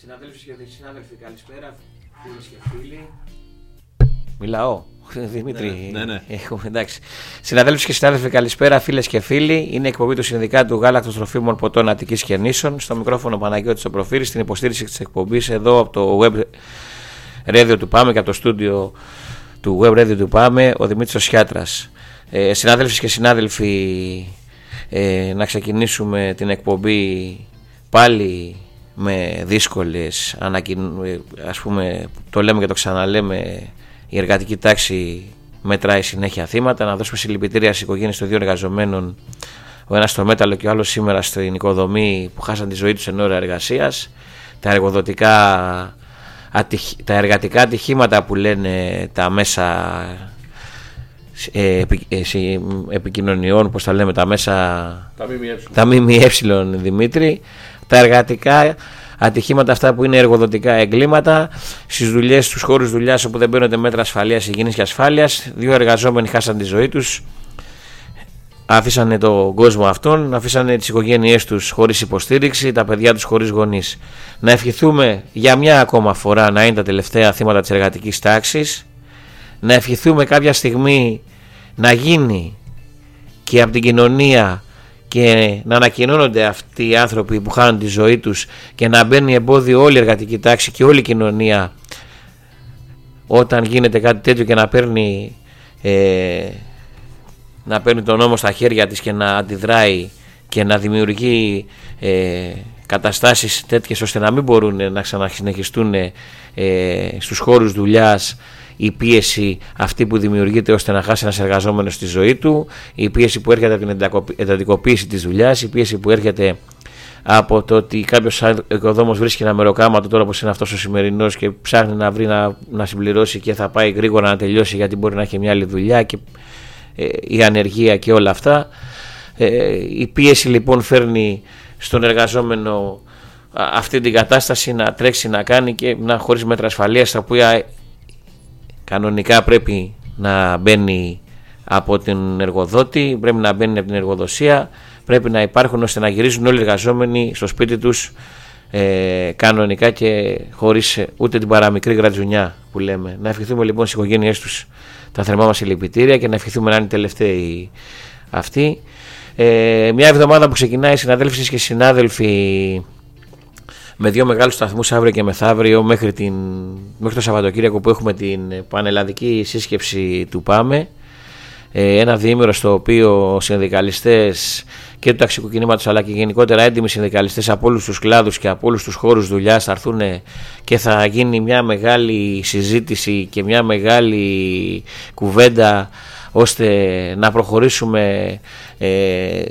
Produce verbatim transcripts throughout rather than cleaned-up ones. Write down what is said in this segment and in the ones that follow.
Συναδέλφοι και συνάδελφοι, καλησπέρα. Φίλες και φίλοι. Μιλάω. Δημήτρη, ναι, ναι, ναι. Έχω, εντάξει. Συναδέλφοι και συνάδελφοι, καλησπέρα, φίλες και φίλοι. Είναι εκπομπή του Συνδικάτου Γάλακτος Τροφίμων Ποτών Αττικής και Νήσων. Στο μικρόφωνο Παναγιώτης Προφύρης, στην υποστήριξη της εκπομπής εδώ από το web radio του ΠΑΜΕ και από το στούντιο του web radio του ΠΑΜΕ, ο Δημήτρης Οσιάτρας. Ε, συνάδελφοι και συνάδελφοι, ε, να ξεκινήσουμε την εκπομπή πάλι με δύσκολες ανακοινώσεις, ας πούμε, το λέμε και το ξαναλέμε, η εργατική τάξη μετράει συνέχεια θύματα. Να δώσουμε συλληπιτήρια στις οικογένειες των δύο εργαζομένων, ο ένας στο μέταλλο και ο άλλος σήμερα στην οικοδομή, που χάσαν τη ζωή τους εν ώρα εργασίας. Τα εργοδοτικά, τα εργατικά ατυχήματα που λένε τα μέσα ε, ε, επικοινωνιών, πώς τα λέμε, τα μέσα, τα ΜΜΕ, Δημήτρη, τα εργατικά ατυχήματα αυτά που είναι εργοδοτικά εγκλήματα στις δουλειές, στους χώρους δουλειάς όπου δεν παίρνονται μέτρα ασφαλείας, υγιεινής και ασφάλειας. Δύο εργαζόμενοι χάσαν τη ζωή τους, αφήσανε τον κόσμο αυτόν, αφήσανε τις οικογένειές τους χωρίς υποστήριξη, τα παιδιά τους χωρίς γονείς. Να ευχηθούμε για μια ακόμα φορά να είναι τα τελευταία θύματα της εργατικής τάξης. Να ευχηθούμε κάποια στιγμή να γίνει και από την κοινωνία και να ανακοινώνονται αυτοί οι άνθρωποι που χάνουν τη ζωή τους και να μπαίνει εμπόδιο όλη η εργατική τάξη και όλη η κοινωνία όταν γίνεται κάτι τέτοιο, και να παίρνει ε, να παίρνει τον νόμο στα χέρια της και να αντιδράει και να δημιουργεί ε, καταστάσεις τέτοιες ώστε να μην μπορούν να ξανασυνεχιστούν ε, στους χώρους δουλειάς η πίεση αυτή που δημιουργείται ώστε να χάσει ένας εργαζόμενος τη ζωή του, η πίεση που έρχεται από την εντατικοποίηση της δουλειάς, η πίεση που έρχεται από το ότι κάποιος οικοδόμος βρίσκει ένα μεροκάματο τώρα όπως είναι αυτός ο σημερινός και ψάχνει να βρει να, να συμπληρώσει και θα πάει γρήγορα να τελειώσει γιατί μπορεί να έχει μια άλλη δουλειά, και ε, η ανεργία και όλα αυτά. Ε, η πίεση λοιπόν φέρνει στον εργαζόμενο αυτή την κατάσταση να τρέξει, να κάνει και να χωρίς μέτρα ασφαλείας, τα οποία κανονικά πρέπει να μπαίνει από την εργοδότη, πρέπει να μπαίνει από την εργοδοσία, πρέπει να υπάρχουν ώστε να γυρίζουν όλοι οι εργαζόμενοι στο σπίτι τους ε, κανονικά και χωρίς ούτε την παραμικρή γρατζουνιά που λέμε. Να ευχηθούμε λοιπόν στις οικογένειές τους τα θερμά μας συλληπιτήρια και να ευχηθούμε να είναι οι τελευταίοι αυτοί. Ε, μια εβδομάδα που ξεκινάει, συναδέλφοι και συνάδελφοι, με δύο μεγάλους σταθμούς αύριο και μεθαύριο μέχρι, την, μέχρι το Σαββατοκύριακο που έχουμε την πανελλαδική σύσκεψη του ΠΑΜΕ. Ε, ένα διήμερο στο οποίο συνδικαλιστές και του ταξικού κινήματος αλλά και γενικότερα έντιμοι συνδικαλιστές από όλους τους κλάδους και από όλους τους χώρους δουλειάς θα έρθουν και θα γίνει μια μεγάλη συζήτηση και μια μεγάλη κουβέντα ώστε να προχωρήσουμε ε,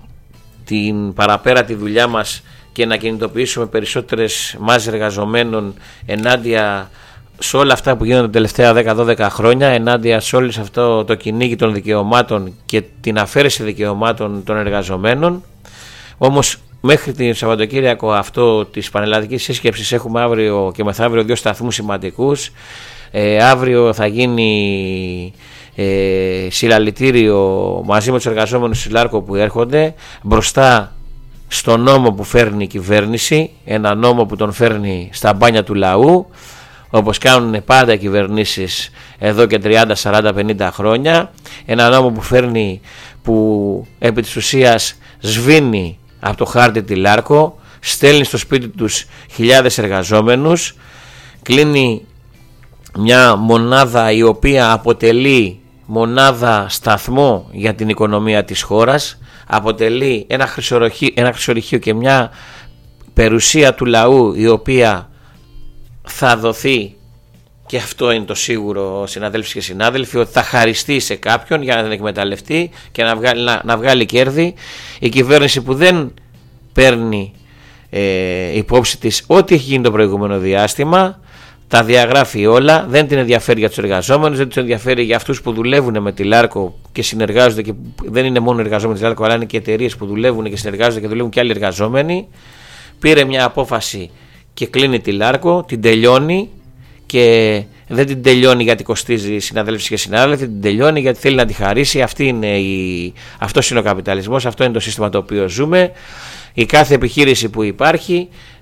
την παραπέρα τη δουλειά μας και να κινητοποιήσουμε περισσότερες μάζες εργαζομένων ενάντια σε όλα αυτά που γίνονται τα τελευταία δέκα δώδεκα χρόνια, ενάντια σε όλο αυτό το κυνήγι των δικαιωμάτων και την αφαίρεση δικαιωμάτων των εργαζομένων. Όμως μέχρι την Σαββατοκύριακο αυτό της πανελλαδικής σύσκεψης έχουμε αύριο και μεθαύριο δύο σταθμούς σημαντικούς. Ε, αύριο θα γίνει ε, συλλαλητήριο μαζί με τους εργαζόμενους της ΛΑΡΚΟ που έρχονται μπροστά στο νόμο που φέρνει η κυβέρνηση, ένα νόμο που τον φέρνει στα μπάνια του λαού, όπως κάνουν πάντα οι κυβερνήσεις εδώ και τριάντα, σαράντα, πενήντα χρόνια. Ένα νόμο που φέρνει, που επί της ουσίας σβήνει από το χάρτη τη ΛΑΡΚΟ, στέλνει στο σπίτι τους χιλιάδες εργαζόμενους, κλείνει μια μονάδα η οποία αποτελεί μονάδα σταθμό για την οικονομία της χώρας, αποτελεί ένα χρυσορυχείο, ένα χρυσορυχείο και μια περιουσία του λαού η οποία θα δοθεί, και αυτό είναι το σίγουρο, συναδέλφοι και συνάδελφοι, ότι θα χαριστεί σε κάποιον για να την εκμεταλλευτεί και να βγάλει, να, να βγάλει κέρδη. Η κυβέρνηση που δεν παίρνει ε, υπόψη της ό,τι έχει γίνει το προηγούμενο διάστημα, τα διαγράφει όλα, δεν την ενδιαφέρει για τους εργαζόμενους, δεν τους ενδιαφέρει για αυτούς που δουλεύουν με τη ΛΑΡΚΟ και συνεργάζονται, και δεν είναι μόνο εργαζόμενοι της ΛΑΡΚΟ αλλά είναι και εταιρείες που δουλεύουν και συνεργάζονται και δουλεύουν και άλλοι εργαζόμενοι. Πήρε μια απόφαση και κλείνει τη ΛΑΡΚΟ, την τελειώνει, και δεν την τελειώνει γιατί κοστίζει, συναδέλφοι και συνάδελφοι, την τελειώνει γιατί θέλει να τη χαρίσει. Αυτή είναι η... αυτός είναι ο καπιταλισμός, αυτό είναι το σύστημα το οποίο ζούμε. Η κάθε επιχείρηση που υπάρχει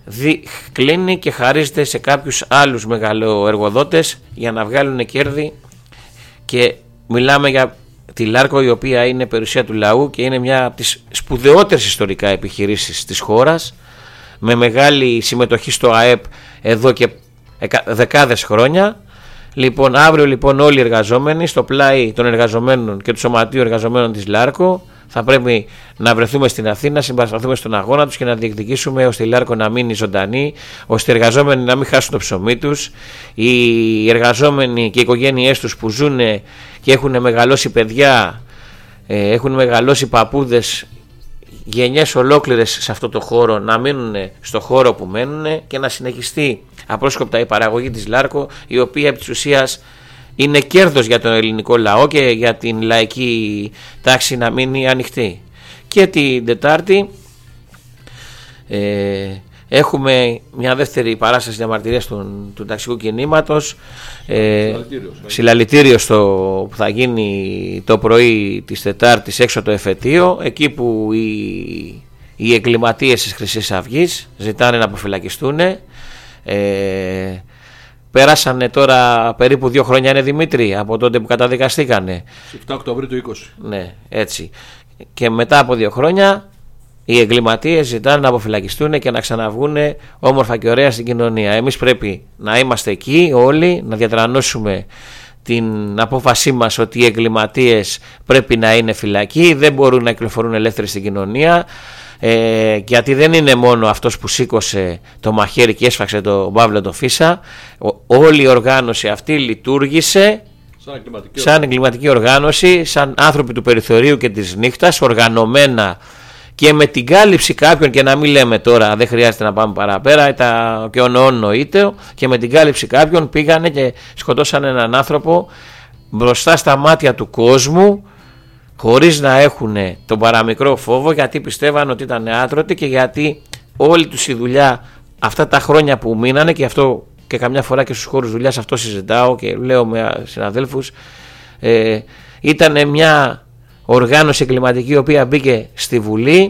δι, κλείνει και χαρίζεται σε κάποιους άλλους μεγαλοεργοδότες για να βγάλουν κέρδη, και μιλάμε για τη Λάρκο, η οποία είναι περιουσία του λαού και είναι μια από τις σπουδαιότερες ιστορικά επιχειρήσεις της χώρας, με μεγάλη συμμετοχή στο ΑΕΠ εδώ και δεκάδες χρόνια. Λοιπόν, αύριο λοιπόν όλοι οι εργαζόμενοι στο πλάι των εργαζομένων και του Σωματείου Εργαζομένων της Λάρκο θα πρέπει να βρεθούμε στην Αθήνα, να συμπαρασταθούμε στον αγώνα τους και να διεκδικήσουμε ώστε η Λάρκο να μείνει ζωντανή, ώστε οι εργαζόμενοι να μην χάσουν το ψωμί τους, οι εργαζόμενοι και οι οικογένειές τους που ζουν και έχουν μεγαλώσει παιδιά, έχουν μεγαλώσει παππούδες, γενιές ολόκληρες σε αυτό το χώρο, να μείνουν στο χώρο που μένουν και να συνεχιστεί απρόσκοπτα η παραγωγή της Λάρκο, η οποία επί της ουσίας είναι κέρδος για τον ελληνικό λαό και για την λαϊκή τάξη να μείνει ανοιχτή. Και την Τετάρτη ε, έχουμε μια δεύτερη παράσταση διαμαρτυρίας του, του ταξικού κινήματος, ε, συλλαλητήριο στο, που θα γίνει το πρωί της Τετάρτης έξω το εφετείο, εκεί που οι, οι εγκληματίες της Χρυσής Αυγής ζητάνε να αποφυλακιστούν. ε, Πέρασανε τώρα περίπου δύο χρόνια, είναι Δημήτρη, από τότε που καταδικαστήκανε. επτά Οκτωβρίου του είκοσι. Ναι, έτσι. Και μετά από δύο χρόνια οι εγκληματίες ζητάνε να αποφυλακιστούν και να ξαναβγούν όμορφα και ωραία στην κοινωνία. Εμείς πρέπει να είμαστε εκεί όλοι, να διατρανώσουμε την απόφασή μας ότι οι εγκληματίες πρέπει να είναι φυλακοί, δεν μπορούν να κυκλοφορούν ελεύθεροι στην κοινωνία. Ε, γιατί δεν είναι μόνο αυτός που σήκωσε το μαχαίρι και έσφαξε τον Παύλο τον Φίσα. Όλη η οργάνωση αυτή λειτουργήσε σαν εγκληματική, σαν εγκληματική οργάνωση, σαν άνθρωποι του περιθωρίου και της νύχτας, οργανωμένα και με την κάλυψη κάποιων, και να μην λέμε τώρα, δεν χρειάζεται να πάμε παραπέρα, τα, και ο νοόν νοείται, και με την κάλυψη κάποιων πήγανε και σκοτώσαν έναν άνθρωπο μπροστά στα μάτια του κόσμου, χωρίς να έχουν τον παραμικρό φόβο, γιατί πιστεύαν ότι ήταν άτρωτοι και γιατί όλη τους η δουλειά αυτά τα χρόνια που μείνανε, και αυτό και καμιά φορά και στους χώρους δουλειάς αυτό συζητάω και λέω με συναδέλφους, ε, ήταν μια οργάνωση εγκληματική η οποία μπήκε στη Βουλή,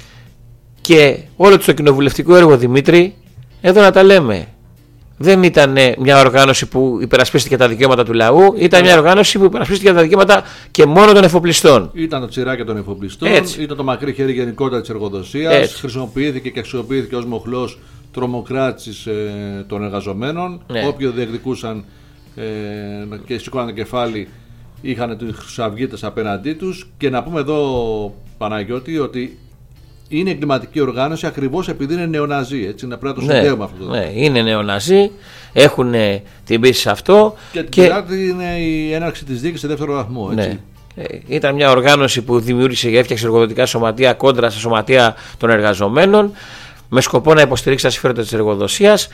και όλο το κοινοβουλευτικό έργο, Δημήτρη, εδώ να τα λέμε, δεν ήταν μια οργάνωση που υπερασπίστηκε τα δικαιώματα του λαού, ήταν μια οργάνωση που υπερασπίστηκε τα δικαιώματα και μόνο των εφοπλιστών. Ήταν το τσιράκι των εφοπλιστών, Έτσι. Ήταν το μακρύ χέρι γενικότερα της εργοδοσίας, χρησιμοποιήθηκε και αξιοποιήθηκε ως μοχλός τρομοκράτησης ε, των εργαζομένων. Ναι. Όποιοι διεκδικούσαν ε, και σηκώναν το κεφάλι είχαν τους χρυσαυγίτες απέναντί τους. Και να πούμε εδώ, Παναγιώτη, ότι είναι εγκληματική οργάνωση ακριβώς επειδή είναι νεοναζί. Έτσι, να πρέπει να το συνδέουμε ναι, αυτό. Ναι, είναι νεοναζί, έχουν την πίστη σε αυτό. Και την Τετάρτη είναι η έναρξη της δίκης σε δεύτερο βαθμό. Έτσι. Ναι. Ήταν μια οργάνωση που δημιούργησε και έφτιαξε εργοδοτικά σωματεία κόντρα στα σωματεία των εργαζομένων, με σκοπό να υποστηρίξει τα συμφέροντα της εργοδοσίας.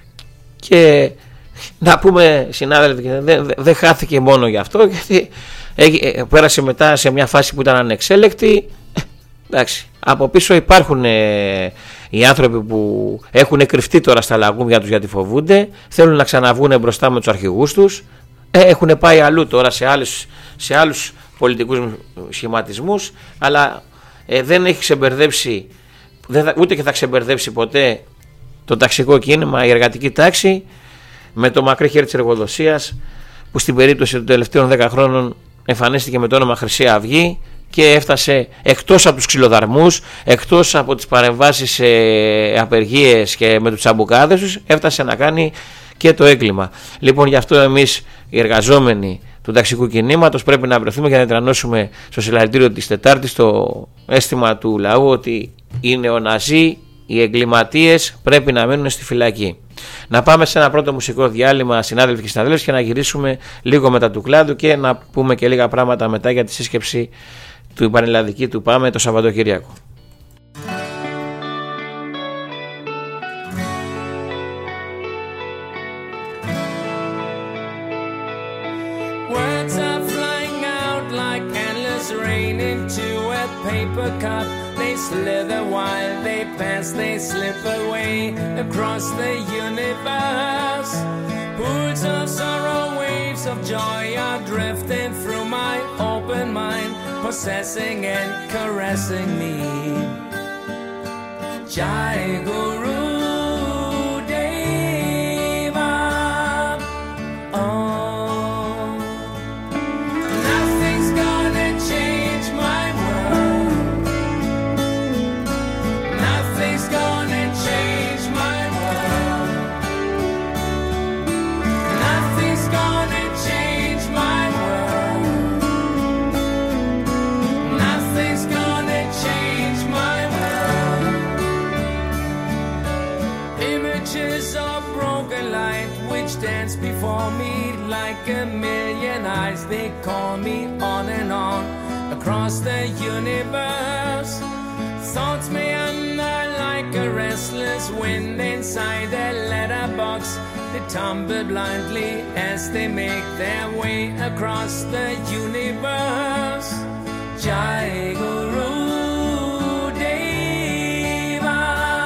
Και να πούμε, συνάδελφοι, δεν δε, δε χάθηκε μόνο γι' αυτό, γιατί ε, πέρασε μετά σε μια φάση που ήταν ανεξέλεκτη. Εντάξει, από πίσω υπάρχουν ε, οι άνθρωποι που έχουν κρυφτεί τώρα στα λαγούμια τους γιατί φοβούνται, θέλουν να ξαναβγούν μπροστά με τους αρχηγούς τους, ε, έχουν πάει αλλού τώρα σε άλλους, σε άλλους πολιτικούς σχηματισμούς, αλλά ε, δεν έχει ξεμπερδέψει, δεν θα, ούτε και θα ξεμπερδέψει ποτέ το ταξικό κίνημα, η εργατική τάξη, με το μακρύ χέρι της εργοδοσίας, που στην περίπτωση των τελευταίων δέκα χρόνων εμφανίστηκε με το όνομα Χρυσή Αυγή και έφτασε εκτός από τους ξυλοδαρμούς, εκτός από τις παρεμβάσεις σε απεργίες και με τους τσαμπουκάδες τους, έφτασε να κάνει και το έγκλημα. Λοιπόν, γι' αυτό εμείς οι εργαζόμενοι του ταξικού κινήματος πρέπει να βρεθούμε και να διατρανώσουμε στο συλλαλητήριο της Τετάρτης το αίσθημα του λαού ότι οι νεοναζί, οι εγκληματίες πρέπει να μένουν στη φυλακή. Να πάμε σε ένα πρώτο μουσικό διάλειμμα, συνάδελφοι και συναδέλφοι, και να γυρίσουμε λίγο μετά του κλάδου και να πούμε και λίγα πράγματα μετά για τη σύσκεψη του Πανελλαδική του ΠΑΜΕ το Σαββατοκύριακο. Slither while they pass, they slip away across the universe. Pools of sorrow, waves of joy are drifting through my open mind, possessing and caressing me. Jai Guru. change my world. Nothing's gonna change my world. Images of broken light which dance before me like a million eyes. They call me on and on across the universe. Thoughts meander like a restless wind inside a letterbox. They tumble blindly as they make their way across the universe. Jai Guru Deva.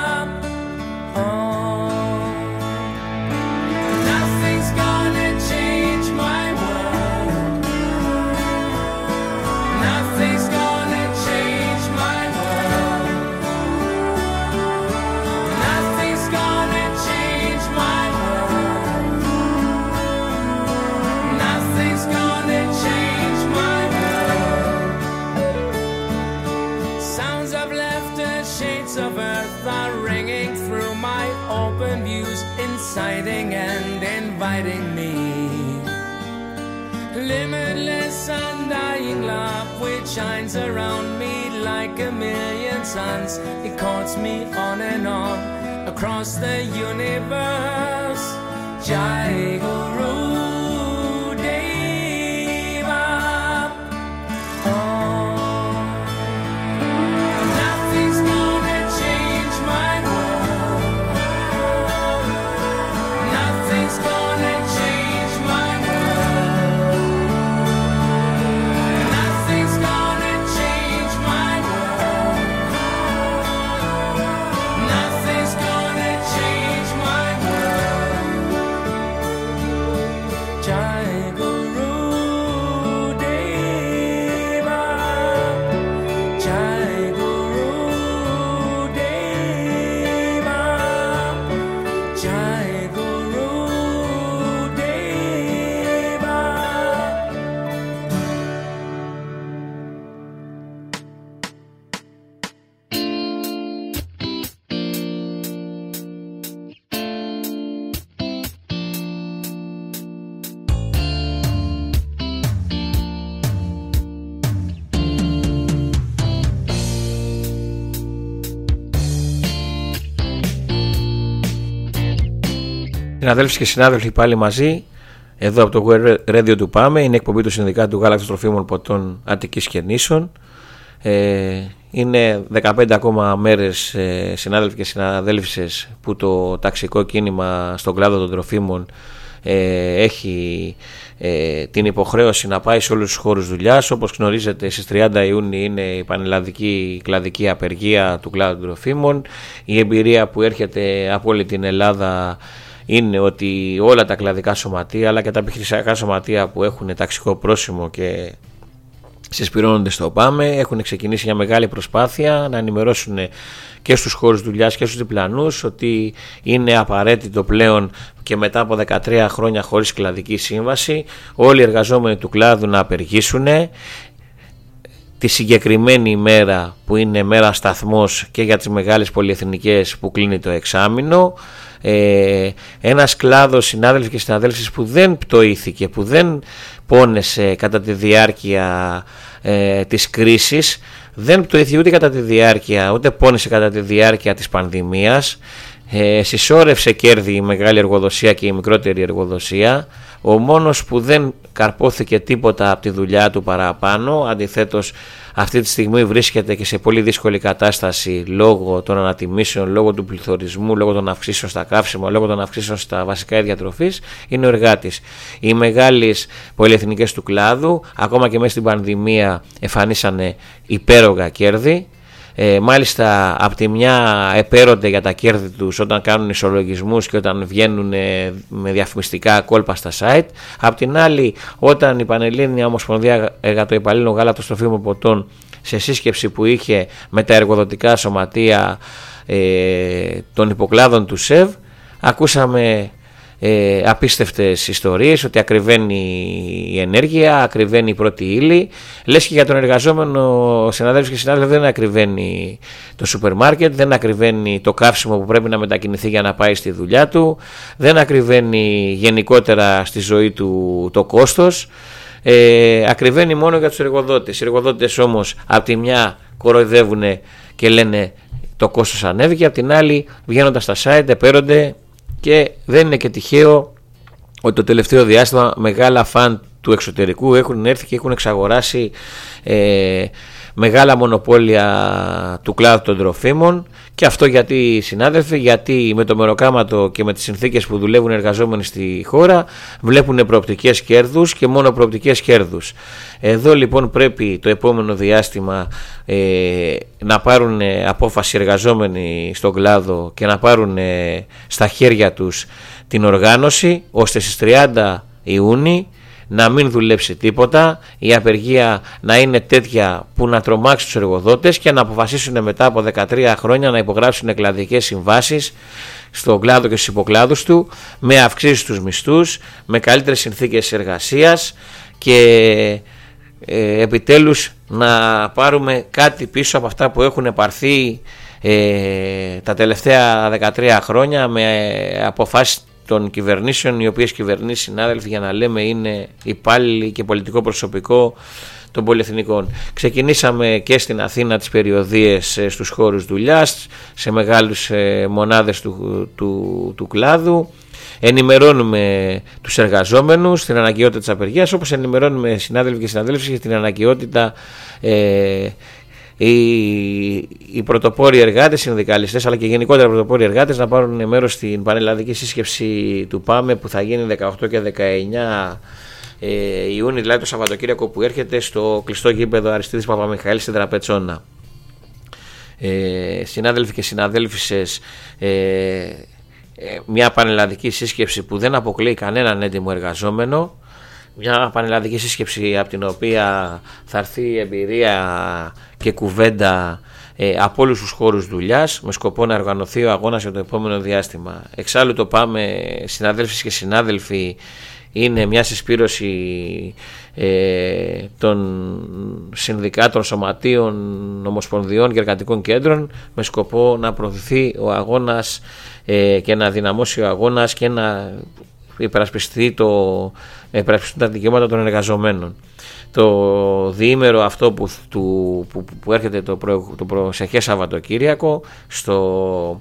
Oh, nothing's gonna change my world. Nothing's gonna change my world. Nothing's gonna change my world. Nothing's gonna change my world. Sounds of laughter, shades of earth are ringing through my open views, inciting and inviting me. Limitless undying love which shines around me like a million suns. It calls me on and on across the universe. Jai Guru Deva. Oh, nothing's gonna change my world. Nothing's gonna change my world. Nothing's gonna change my world. Nothing's gonna change my world. Jai Guru Deva. Jai Guru Deva. Jai Guru Deva. Συναδέλφοι και συνάδελφοι, πάλι μαζί εδώ από το Radio του Πάμε. Είναι εκπομπή του Συνδικάτου Γάλακτος Τροφίμων Ποτών Αττικής Κερνήσεων. Ε, είναι δεκαπέντε ακόμα μέρες, ε, συνάδελφοι και συναδέλφισες, που το ταξικό κίνημα στον κλάδο των τροφίμων ε, έχει ε, την υποχρέωση να πάει σε όλους τους χώρους δουλειάς. Όπως γνωρίζετε, στις τριάντα Ιουνίου είναι η πανελλαδική κλαδική απεργία του κλάδου των τροφίμων. Η εμπειρία που έρχεται από όλη την Ελλάδα είναι ότι όλα τα κλαδικά σωματεία αλλά και τα επιχειρησιακά σωματεία που έχουν ταξικό πρόσημο και συσπηρώνονται στο ΠΑΜΕ έχουν ξεκινήσει μια μεγάλη προσπάθεια να ενημερώσουν και στους χώρους δουλειάς και στους διπλανούς ότι είναι απαραίτητο πλέον και μετά από δεκατρία χρόνια χωρίς κλαδική σύμβαση όλοι οι εργαζόμενοι του κλάδου να απεργήσουν τη συγκεκριμένη ημέρα που είναι μέρα σταθμός και για τις μεγάλες πολυεθνικές που κλείνει το εξάμηνο. Ε, ένας κλάδος, συνάδελφοι και συναδέλφοι, που δεν πτωήθηκε, που δεν πόνεσε κατά τη διάρκεια ε, της κρίσης, δεν πτωήθηκε ούτε κατά τη διάρκεια, ούτε πόνεσε κατά τη διάρκεια της πανδημίας. Ε, συσσόρευσε κέρδη η μεγάλη εργοδοσία και η μικρότερη εργοδοσία. Ο μόνος που δεν καρπόθηκε τίποτα από τη δουλειά του παραπάνω, αντιθέτως αυτή τη στιγμή βρίσκεται και σε πολύ δύσκολη κατάσταση λόγω των ανατιμήσεων, λόγω του πληθωρισμού, λόγω των αυξήσεων στα καύσιμα, λόγω των αυξήσεων στα βασικά είδη διατροφής, είναι ο εργάτης. Οι μεγάλες πολυεθνικές του κλάδου, ακόμα και μέσα στην πανδημία, εμφανίσανε υπέρογα κέρδη. Ε, μάλιστα από τη μια επέρονται για τα κέρδη τους όταν κάνουν ισολογισμούς και όταν βγαίνουν με διαφημιστικά κόλπα στα site. Απ' την άλλη, όταν η Πανελλήνια Ομοσπονδία Εργατοϊπαλλήλων Γάλακτος Τροφίμων Ποτών σε σύσκεψη που είχε με τα εργοδοτικά σωματεία ε, των υποκλάδων του ΣΕΒ, ακούσαμε ε, απίστευτες ιστορίες, ότι ακριβένει η ενέργεια, ακριβένει η πρώτη ύλη. Λες και για τον εργαζόμενο, συναδέλφους και συνάδελφοι, δεν ακριβένει το σούπερ μάρκετ, δεν ακριβένει το καύσιμο που πρέπει να μετακινηθεί για να πάει στη δουλειά του, δεν ακριβένει γενικότερα στη ζωή του το κόστος. Ε, ακριβένει μόνο για τους εργοδότες. Οι εργοδότες όμως από τη μια κοροϊδεύουν και λένε το κόστος ανέβηκε, από την άλλη βγαίνοντας στα site επέρονται, και δεν είναι και τυχαίο ότι το τελευταίο διάστημα μεγάλα φαν του εξωτερικού έχουν έρθει και έχουν εξαγοράσει ε, μεγάλα μονοπόλια του κλάδου των τροφίμων. Και αυτό γιατί, συνάδελφοι, γιατί με το μεροκάματο και με τις συνθήκες που δουλεύουν οι εργαζόμενοι στη χώρα βλέπουν προοπτικές κέρδους και μόνο προοπτικές κέρδους. Εδώ λοιπόν πρέπει το επόμενο διάστημα ε, να πάρουν απόφαση εργαζόμενοι στον κλάδο και να πάρουν ε, στα χέρια τους την οργάνωση, ώστε στις τριάντα Ιουνίου να μην δουλέψει τίποτα, η απεργία να είναι τέτοια που να τρομάξει τους εργοδότες και να αποφασίσουν μετά από δεκατρία χρόνια να υπογράψουν κλαδικές συμβάσεις στον κλάδο και στους υποκλάδους του, με αυξήσεις στους μισθούς, με καλύτερες συνθήκες εργασίας και ε, επιτέλους να πάρουμε κάτι πίσω από αυτά που έχουν πάρθει ε, τα τελευταία δεκατρία χρόνια με αποφάσεις των κυβερνήσεων, οι οποίες κυβερνήσεις, συνάδελφοι, για να λέμε, είναι υπάλληλοι και πολιτικό προσωπικό των πολυεθνικών. Ξεκινήσαμε και στην Αθήνα τις περιοδίες στους χώρους δουλειάς, σε μεγάλους μονάδες του, του, του κλάδου. Ενημερώνουμε τους εργαζόμενους στην αναγκαιότητα της απεργίας, όπως ενημερώνουμε, συνάδελφοι και συναδέλφοι, για την αναγκαιότητα ε, Οι, οι πρωτοπόροι εργάτες, οι συνδικαλιστές, αλλά και γενικότερα οι πρωτοπόροι εργάτες να πάρουν μέρος στην πανελλαδική σύσκεψη του ΠΑΜΕ που θα γίνει δεκαοκτώ και δεκαεννιά ε, Ιούνιου, δηλαδή το Σαββατοκύριακο που έρχεται, στο κλειστό γήπεδο Αριστίδης Παπαμιχαήλ στην Δραπετσόνα. Ε, συνάδελφοι και συναδέλφισες, ε, ε, μια πανελλαδική σύσκεψη που δεν αποκλείει κανέναν έντιμο εργαζόμενο. Μια πανελλαδική σύσκεψη από την οποία θα έρθει εμπειρία και κουβέντα ε, από όλους τους χώρους δουλειάς, με σκοπό να οργανωθεί ο αγώνας για το επόμενο διάστημα. Εξάλλου το ΠΑΜΕ, συναδέλφοι και συνάδελφοι, είναι μια συσπήρωση ε, των συνδικάτων, σωματείων, ομοσπονδιών και εργατικών κέντρων, με σκοπό να προωθηθεί ο αγώνας ε, και να δυναμώσει ο αγώνας και να υπερασπιστεί το, υπερασπιστούν τα δικαιώματα των εργαζομένων. Το διήμερο αυτό που, του, που, που έρχεται το, προ, το προσεχές Σαββατοκύριακο στο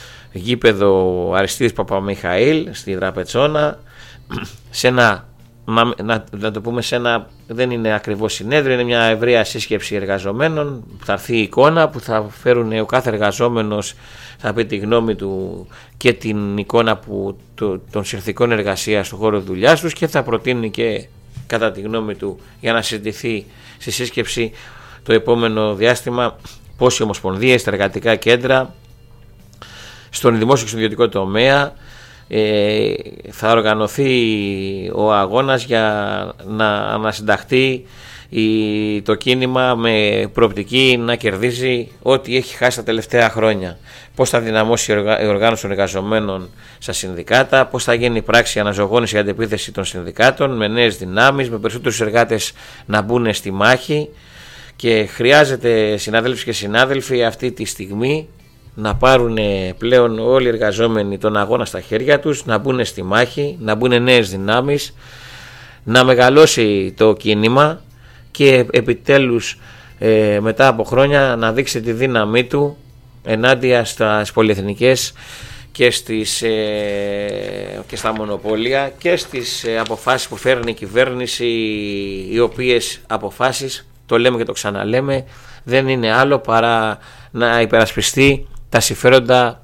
γήπεδο Αριστίδης Παπαμιχαήλ στη Δραπετσόνα, σε ένα, να, να το πούμε, σε ένα, δεν είναι ακριβώς συνέδριο, είναι μια ευρεία σύσκεψη εργαζομένων που θα έρθει η εικόνα, που θα φέρουν ο κάθε εργαζόμενος, θα πει τη γνώμη του και την εικόνα που, το, των συνθηκών εργασίας στον χώρο δουλειάς τους, και θα προτείνει και κατά τη γνώμη του για να συζητηθεί στη σύσκεψη το επόμενο διάστημα πώς οι ομοσπονδίες, τα εργατικά κέντρα στον δημόσιο και στον ιδιωτικό τομέα ε, θα οργανωθεί ο αγώνας για να ανασυνταχθεί η, το κίνημα με προοπτική να κερδίζει ό,τι έχει χάσει τα τελευταία χρόνια. Πώς θα δυναμώσει η οργάνωση των εργαζομένων στα συνδικάτα, πώς θα γίνει πράξη αναζωογόνηση για αντεπίθεση των συνδικάτων με νέες δυνάμεις, με περισσότερους εργάτες να μπουν στη μάχη. Και χρειάζεται, συνάδελφοι και συνάδελφοι, αυτή τη στιγμή να πάρουν πλέον όλοι οι εργαζόμενοι τον αγώνα στα χέρια τους, να μπουν στη μάχη, να μπουν νέες δυνάμεις, να μεγαλώσει το κίνημα και επιτέλους ε, μετά από χρόνια να δείξει τη δύναμή του ενάντια στις πολυεθνικές και, στις, ε, και στα μονοπόλια και στις ε, αποφάσεις που φέρνει η κυβέρνηση, οι οποίες αποφάσεις, το λέμε και το ξαναλέμε, δεν είναι άλλο παρά να υπερασπιστεί τα συμφέροντα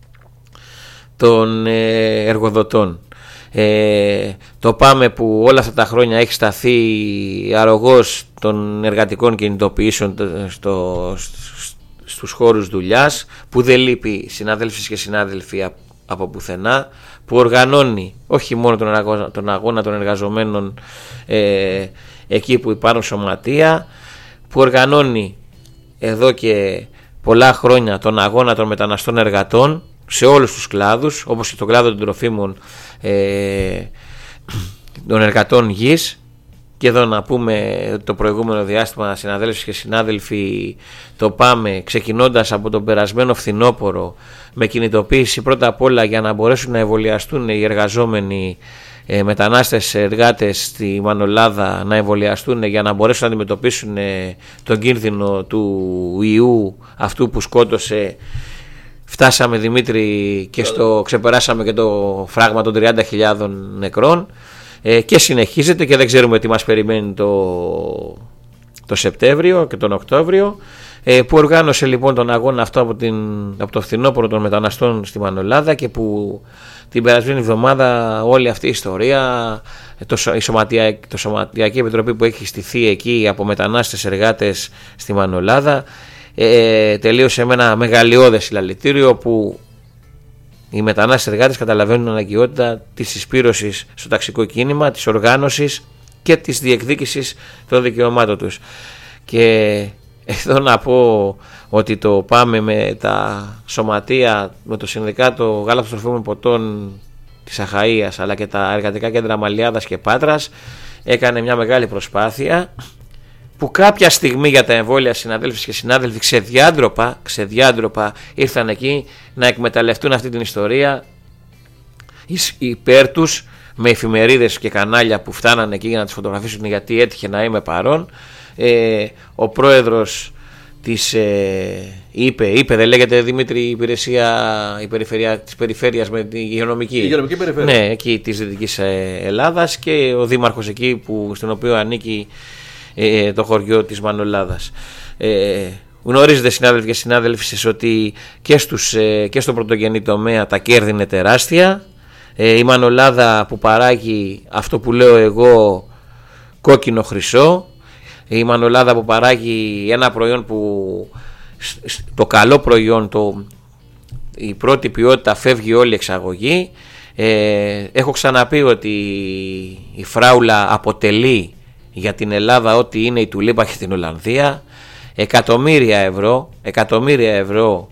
των ε, εργοδοτών. Ε, το ΠΑΜΕ που όλα αυτά τα χρόνια έχει σταθεί αρρωγός των εργατικών κινητοποιήσεων στο, στους χώρους δουλειάς, που δεν λείπει, συναδέλφοι και συνάδελφοι, από πουθενά, που οργανώνει όχι μόνο τον αγώνα, τον αγώνα των εργαζομένων ε, εκεί που υπάρχουν σωματεία, που οργανώνει εδώ και πολλά χρόνια τον αγώνα των μεταναστών εργατών, σε όλους τους κλάδους, όπως και το κλάδο των τροφίμων, ε, των εργατών γης. Και εδώ να πούμε το προηγούμενο διάστημα, συναδέλφοι και συνάδελφοι, το πάμε ξεκινώντας από τον περασμένο φθινόπωρο με κινητοποίηση πρώτα απ' όλα για να μπορέσουν να εμβολιαστούν οι εργαζόμενοι ε, μετανάστες εργάτες στη Μανολάδα, να εμβολιαστούν για να μπορέσουν να αντιμετωπίσουν ε, τον κίνδυνο του ιού αυτού που σκότωσε. Φτάσαμε, Δημήτρη, και στο, ξεπεράσαμε και το φράγμα των τριάντα χιλιάδων νεκρών. Και συνεχίζεται και δεν ξέρουμε τι μας περιμένει το, το Σεπτέμβριο και τον Οκτώβριο, που οργάνωσε λοιπόν τον αγώνα αυτό από, την, από το φθινόπωρο των μεταναστών στη Μανολάδα, και που την περασμένη εβδομάδα όλη αυτή η ιστορία, το, η σωματια, το Σωματιακή Επιτροπή που έχει στηθεί εκεί από μετανάστες εργάτες στη Μανολάδα, ε, τελείωσε με ένα μεγαλειώδες συλλαλητήριο που οι μετανάστες εργάτες καταλαβαίνουν αναγκαιότητα της συσπήρωσης στο ταξικό κίνημα, της οργάνωσης και της διεκδίκησης των δικαιωμάτων τους. Και εδώ να πω ότι το πάμε με τα σωματεία, με το Συνδικάτο Γάλακτος Τροφίμων Ποτών της Αχαΐας, αλλά και τα εργατικά κέντρα Μαλιάδας και Πάτρας, έκανε μια μεγάλη προσπάθεια που κάποια στιγμή για τα εμβόλια, συναδέλφοι και συνάδελφοι, ξεδιάντροπα, ξεδιάντροπα ήρθαν εκεί να εκμεταλλευτούν αυτή την ιστορία υπέρ τους, με εφημερίδες και κανάλια που φτάνανε εκεί για να τις φωτογραφίσουν, γιατί έτυχε να είμαι παρόν. Ε, ο πρόεδρος της ε, είπε, είπε, δεν λέγεται, Δημήτρη, η υπηρεσία η περιφερεια, της περιφέρειας με την υγειονομική, υγειονομική περιφέρεια, ναι, εκεί της Δυτικής Ελλάδας, και ο δήμαρχος εκεί που, στον οποίο ανήκει ε, το χωριό της Μανολάδας. Ε, γνωρίζετε, συνάδελφοι και συνάδελφοι, ότι και, στους, ε, και στον πρωτογενή τομέα τα κέρδη είναι τεράστια. Ε, η Μανολάδα που παράγει αυτό που λέω εγώ, κόκκινο χρυσό, η Μανολάδα που παράγει ένα προϊόν που το καλό προϊόν, το, η πρώτη ποιότητα, φεύγει όλη εξαγωγή. Ε, έχω ξαναπεί ότι η φράουλα αποτελεί για την Ελλάδα ό,τι είναι η τουλίπα και την Ολλανδία. Εκατομμύρια ευρώ, εκατομμύρια ευρώ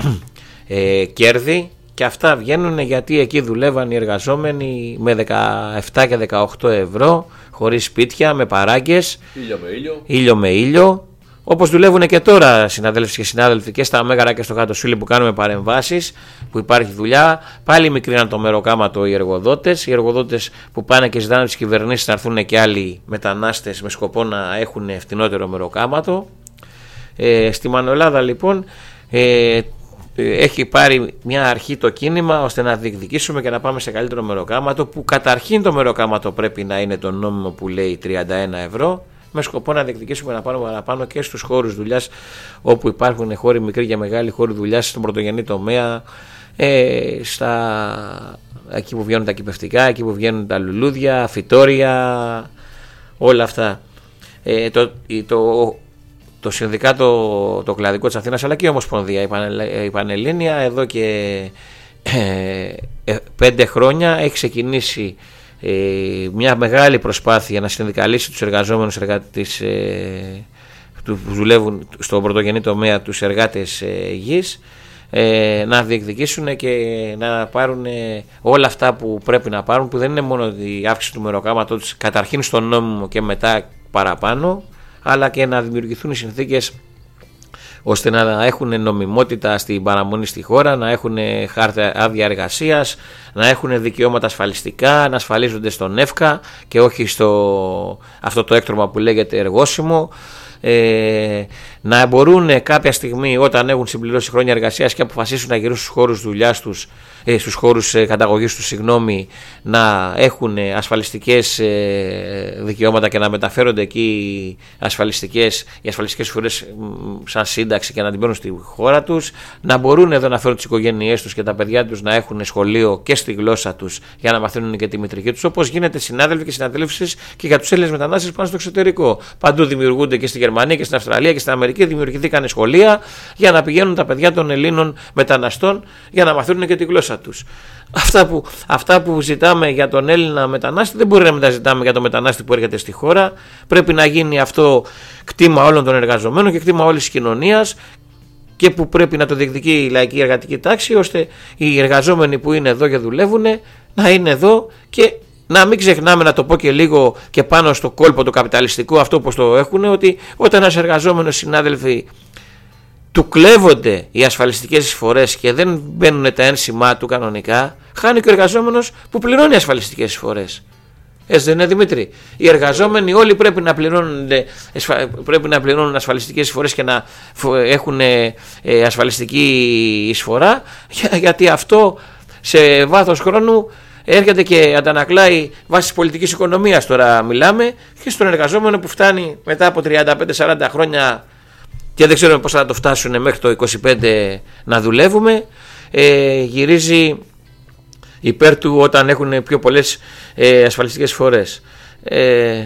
ε, κέρδη, και αυτά βγαίνουν γιατί εκεί δουλεύαν οι εργαζόμενοι με δεκαεπτά και δεκαοκτώ ευρώ, χωρίς σπίτια, με παράγκες, ήλιο με ήλιο, ήλιο με ήλιο, όπως δουλεύουν και τώρα, συναδέλφοι και συνάδελφοι, και στα Μέγαρα και στο Χατοσούλη που κάνουμε παρεμβάσεις, που υπάρχει δουλειά. Πάλι μικρύναν το μεροκάματο οι εργοδότες, οι εργοδότες που πάνε και ζητάνε τις κυβερνήσεις να έρθουν και άλλοι μετανάστες με σκοπό να έχουν φτηνότερο μεροκάματο. Ε, στη Μανολάδα λοιπόν ε, έχει πάρει μια αρχή το κίνημα ώστε να διεκδικήσουμε και να πάμε σε καλύτερο μεροκάματο, που καταρχήν το μεροκάματο πρέπει να είναι το νόμιμο που λέει τριάντα ένα ευρώ, με σκοπό να διεκδικήσουμε να πάρουμε παραπάνω και στους χώρους δουλειάς, όπου υπάρχουν χώροι μικροί και μεγάλοι χώροι δουλειάς, στον πρωτογενή τομέα, ε, στα, εκεί που βγαίνουν τα κυπευτικά, εκεί που βγαίνουν τα λουλούδια, φυτόρια, όλα αυτά. Ε, το, το, το Συνδικάτο το Κλαδικό της Αθήνας, αλλά και η Ομοσπονδία, η Πανελλήνια, εδώ και ε, πέντε χρόνια έχει ξεκινήσει ε, μια μεγάλη προσπάθεια να συνδικαλίσει τους εργαζόμενους εργάτες ε, που δουλεύουν στον πρωτογενή τομέα, τους εργάτες ε, γης, ε, να διεκδικήσουν και να πάρουν ε, όλα αυτά που πρέπει να πάρουν, που δεν είναι μόνο η αύξηση του μεροκάματος καταρχήν στον νόμιμο και μετά παραπάνω, αλλά και να δημιουργηθούν οι συνθήκες ώστε να έχουν νομιμότητα στην παραμονή στη χώρα, να έχουν χάρτα άδεια εργασίας, να έχουν δικαιώματα ασφαλιστικά, να ασφαλίζονται στον ΕΦΚΑ και όχι στο αυτό το έκτρωμα που λέγεται εργόσιμο. Ε, να μπορούν κάποια στιγμή, όταν έχουν συμπληρώσει χρόνια εργασίας και αποφασίσουν να γυρίσουν στους χώρους δουλειάς τους, ε, στους χώρους ε, καταγωγής τους, συγγνώμη, να έχουν ασφαλιστικές ε, δικαιώματα και να μεταφέρονται εκεί ασφαλιστικές, οι ασφαλιστικές φορές σαν σύνταξη και να την παίρνουν στη χώρα τους, να μπορούν εδώ να φέρουν τις οικογένειές τους και τα παιδιά τους να έχουν σχολείο και στη γλώσσα τους για να μαθαίνουν και τη μητρική τους, όπως γίνεται, συνάδελφοι και συναδέλφοι, και για τους Έλληνες μετανάστες που πάνε στο εξωτερικό. Παντού δημιουργούνται, και στη Γερμανία και στην Αυστραλία και στην Αμερική δημιουργηθήκαν σχολεία για να πηγαίνουν τα παιδιά των Ελλήνων μεταναστών για να μαθαίνουν και τη γλώσσα τους. Αυτά που, αυτά που ζητάμε για τον Έλληνα μετανάστη δεν μπορεί να τα ζητάμε για τον μετανάστη που έρχεται στη χώρα. Πρέπει να γίνει αυτό κτήμα όλων των εργαζομένων και κτήμα όλης της κοινωνίας, και που πρέπει να το διεκδικεί η λαϊκή εργατική τάξη, ώστε οι εργαζόμενοι που είναι εδώ και δουλεύουν να είναι εδώ και να μην ξεχνάμε, να το πω και λίγο και πάνω στο κόλπο το καπιταλιστικό, αυτό πως το έχουν, ότι όταν ένας εργαζόμενος, συνάδελφοι, του κλέβονται οι ασφαλιστικές εισφορές και δεν μπαίνουν τα ένσημά του κανονικά, χάνει και ο εργαζόμενος που πληρώνει ασφαλιστικές εισφορές. Έτσι δεν είναι, Δημήτρη? Οι εργαζόμενοι όλοι πρέπει να πληρώνουν, πρέπει να πληρώνουν ασφαλιστικές εισφορές και να έχουν ασφαλιστική εισφορά, γιατί αυτό σε βάθος χρόνου έρχεται και αντανακλάει βάσει της πολιτικής οικονομίας. Τώρα μιλάμε και στον εργαζόμενο που φτάνει μετά από τριάντα πέντε σαράντα χρόνια και δεν ξέρουμε πώς θα το φτάσουν μέχρι το είκοσι πέντε να δουλεύουμε, ε, γυρίζει υπέρ του όταν έχουν πιο πολλές ε, ασφαλιστικές φορές. Ε,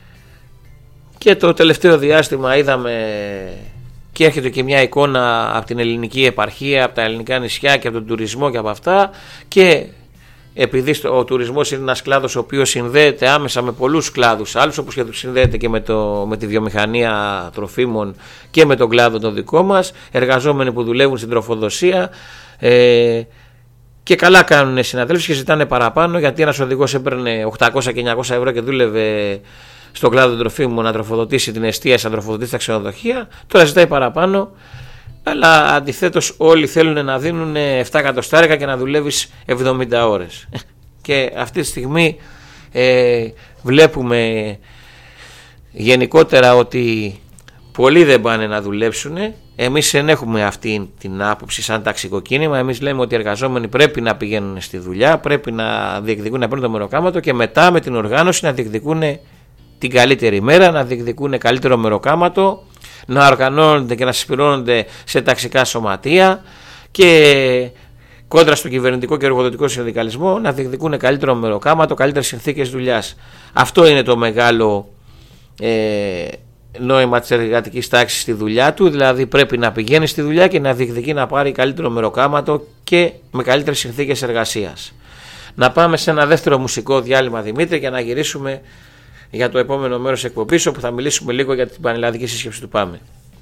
και το τελευταίο διάστημα είδαμε και έρχεται και μια εικόνα από την ελληνική επαρχία, από τα ελληνικά νησιά και από τον τουρισμό και από αυτά, και επειδή ο τουρισμός είναι ένας κλάδος ο οποίος συνδέεται άμεσα με πολλούς κλάδους άλλους, όπως και συνδέεται και με, το, με τη βιομηχανία τροφίμων και με τον κλάδο το δικό μας, εργαζόμενοι που δουλεύουν στην τροφοδοσία, ε, και καλά κάνουν συναδέλφους και ζητάνε παραπάνω, γιατί ένας οδηγός έπαιρνε οκτακόσια και εννιακόσια ευρώ και δούλευε στον κλάδο των τροφίμων να τροφοδοτήσει την εστίαση, να τροφοδοτήσει τα ξενοδοχεία, τώρα ζητάει παραπάνω. Αλλά αντιθέτως όλοι θέλουν να δίνουν επτά εκατοστάρικα και να δουλεύεις εβδομήντα ώρες. Και αυτή τη στιγμή ε, βλέπουμε γενικότερα ότι πολλοί δεν πάνε να δουλέψουν. Εμείς δεν έχουμε αυτή την άποψη σαν ταξικό κίνημα. Εμείς λέμε ότι οι εργαζόμενοι πρέπει να πηγαίνουν στη δουλειά, πρέπει να διεκδικούν, να παίρνουν το μεροκάματο και μετά με την οργάνωση να διεκδικούν την καλύτερη μέρα, να διεκδικούν καλύτερο μεροκάματο, να οργανώνονται και να συσπηρώνονται σε ταξικά σωματεία και κόντρα στον κυβερνητικό και εργοδοτικό συνδικαλισμό να διεκδικούν καλύτερο μεροκάματο, καλύτερες συνθήκες δουλειάς. Αυτό είναι το μεγάλο ε, νόημα της εργατικής τάξης στη δουλειά του, δηλαδή πρέπει να πηγαίνει στη δουλειά και να διεκδικεί να πάρει καλύτερο μεροκάματο και με καλύτερες συνθήκες εργασίας. Να πάμε σε ένα δεύτερο μουσικό διάλειμμα, Δημήτρη, για να γυρίσουμε για το επόμενο μέρος εκπομπής, όπου θα μιλήσουμε λίγο για την πανελλαδική σύσκεψη του ΠΑΜΕ.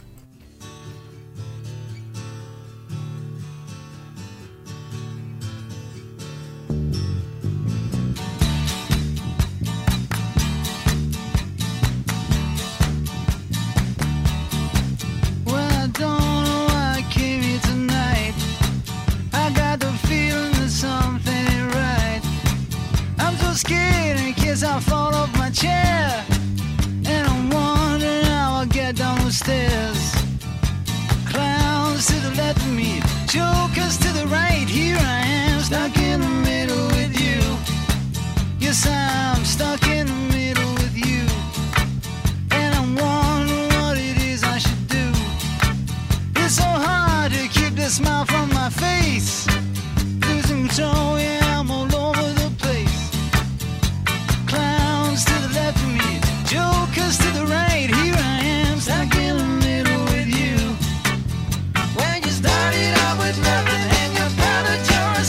I fall off my chair and I'm wondering how I'll get down the stairs. Clowns to the left of me, jokers to the right. Here I am, stuck in the middle with you. Yes, I'm stuck in the middle with you, and I'm wondering what it is I should do. It's so hard to keep the smile from my face. Losing control, yeah, I'm all over the place. Clowns to the left of me, jokers to the right. Here I am, stuck in the middle with you. When you started out with nothing and you found that you're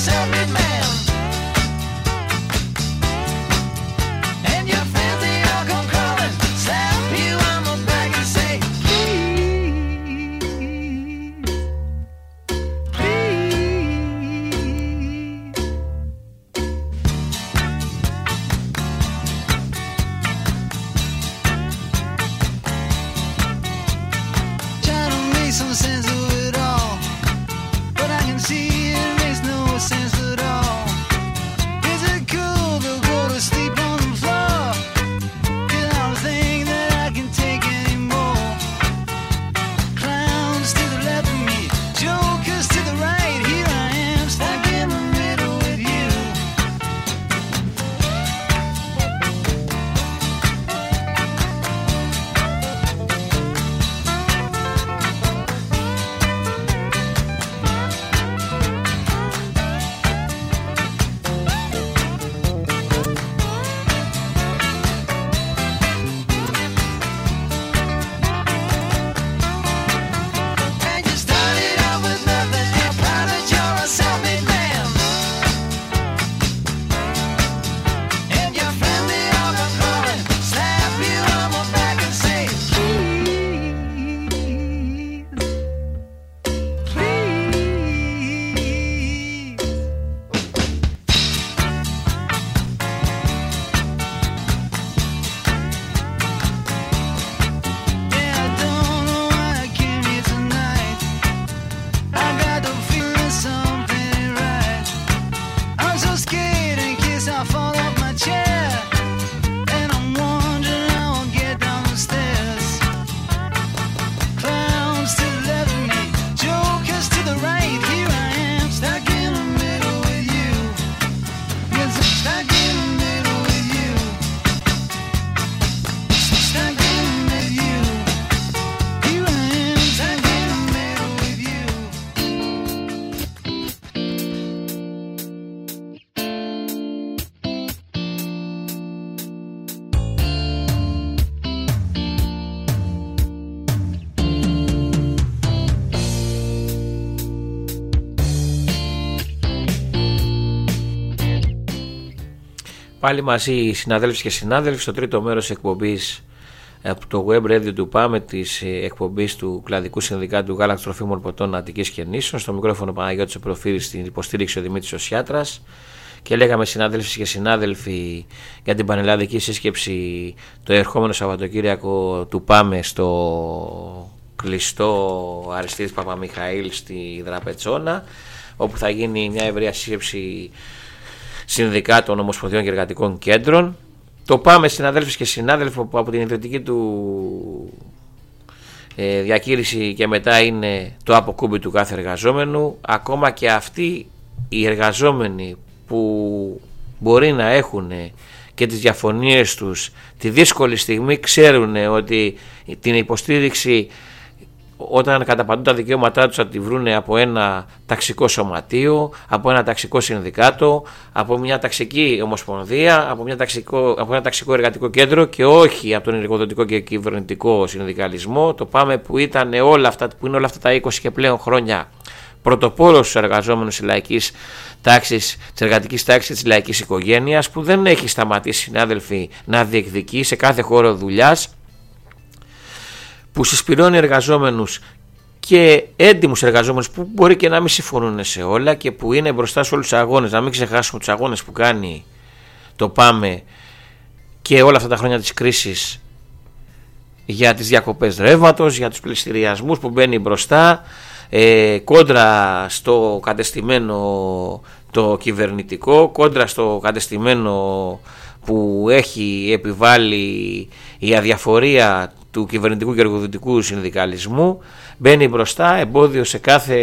Πάλι μαζί συναδέλφοι και συνάδελφοι στο τρίτο μέρος εκπομπής από το web radio του ΠΑΜΕ της εκπομπής του Κλαδικού Συνδικάτου Γάλακτος Τροφίμων Ποτών Αττικής και Νήσων. Στο μικρόφωνο Παναγιώτης Προφύρης, στην υποστήριξη ο Δημήτρης ο Σιάτρας. Και λέγαμε συνάδελφοι και συνάδελφοι για την πανελλαδική σύσκεψη το ερχόμενο Σαββατοκύριακο του ΠΑΜΕ στο κλειστό Αριστίδης Παπαμιχαήλ στη Δραπετσόνα, όπου θα γίνει μια ευρεία σύσκεψη συνδικάτων, ομοσπονδιών και εργατικών κέντρων. Το ΠΑΜΕ, συναδέλφοι και συνάδελφοι, που από την ιδρυτική του ε, διακήρυξη και μετά είναι το αποκούμπι του κάθε εργαζόμενου. Ακόμα και αυτοί οι εργαζόμενοι που μπορεί να έχουν και τις διαφωνίες τους τη δύσκολη στιγμή, ξέρουν ότι την υποστήριξη όταν καταπατούν τα δικαιώματά τους θα τη βρουν από ένα ταξικό σωματείο, από ένα ταξικό συνδικάτο, από μια ταξική ομοσπονδία, από, μια ταξικό, από ένα ταξικό εργατικό κέντρο και όχι από τον εργοδοτικό και κυβερνητικό συνδικαλισμό. Το ΠΑΜΕ που, ήταν όλα αυτά, που είναι όλα αυτά τα είκοσι και πλέον χρόνια πρωτοπόρος στους εργαζόμενους της λαϊκής τάξης, της εργατικής τάξης, της λαϊκής οικογένειας, που δεν έχει σταματήσει, συνάδελφοι, να διεκδικεί σε κάθε χώρο δουλειάς, που συσπηρώνει εργαζόμενους και έντιμους εργαζόμενους που μπορεί και να μην συμφωνούν σε όλα και που είναι μπροστά σε όλους τους αγώνες. Να μην ξεχάσουμε τους αγώνες που κάνει το ΠΑΜΕ και όλα αυτά τα χρόνια της κρίσης για τις διακοπές ρεύματος, για τους πληστηριασμούς που μπαίνει μπροστά, ε, κόντρα στο κατεστημένο το κυβερνητικό, κόντρα στο κατεστημένο που έχει επιβάλει η αδιαφορία του κυβερνητικού και εργοδοτικού συνδικαλισμού. Μπαίνει μπροστά, εμπόδιο σε κάθε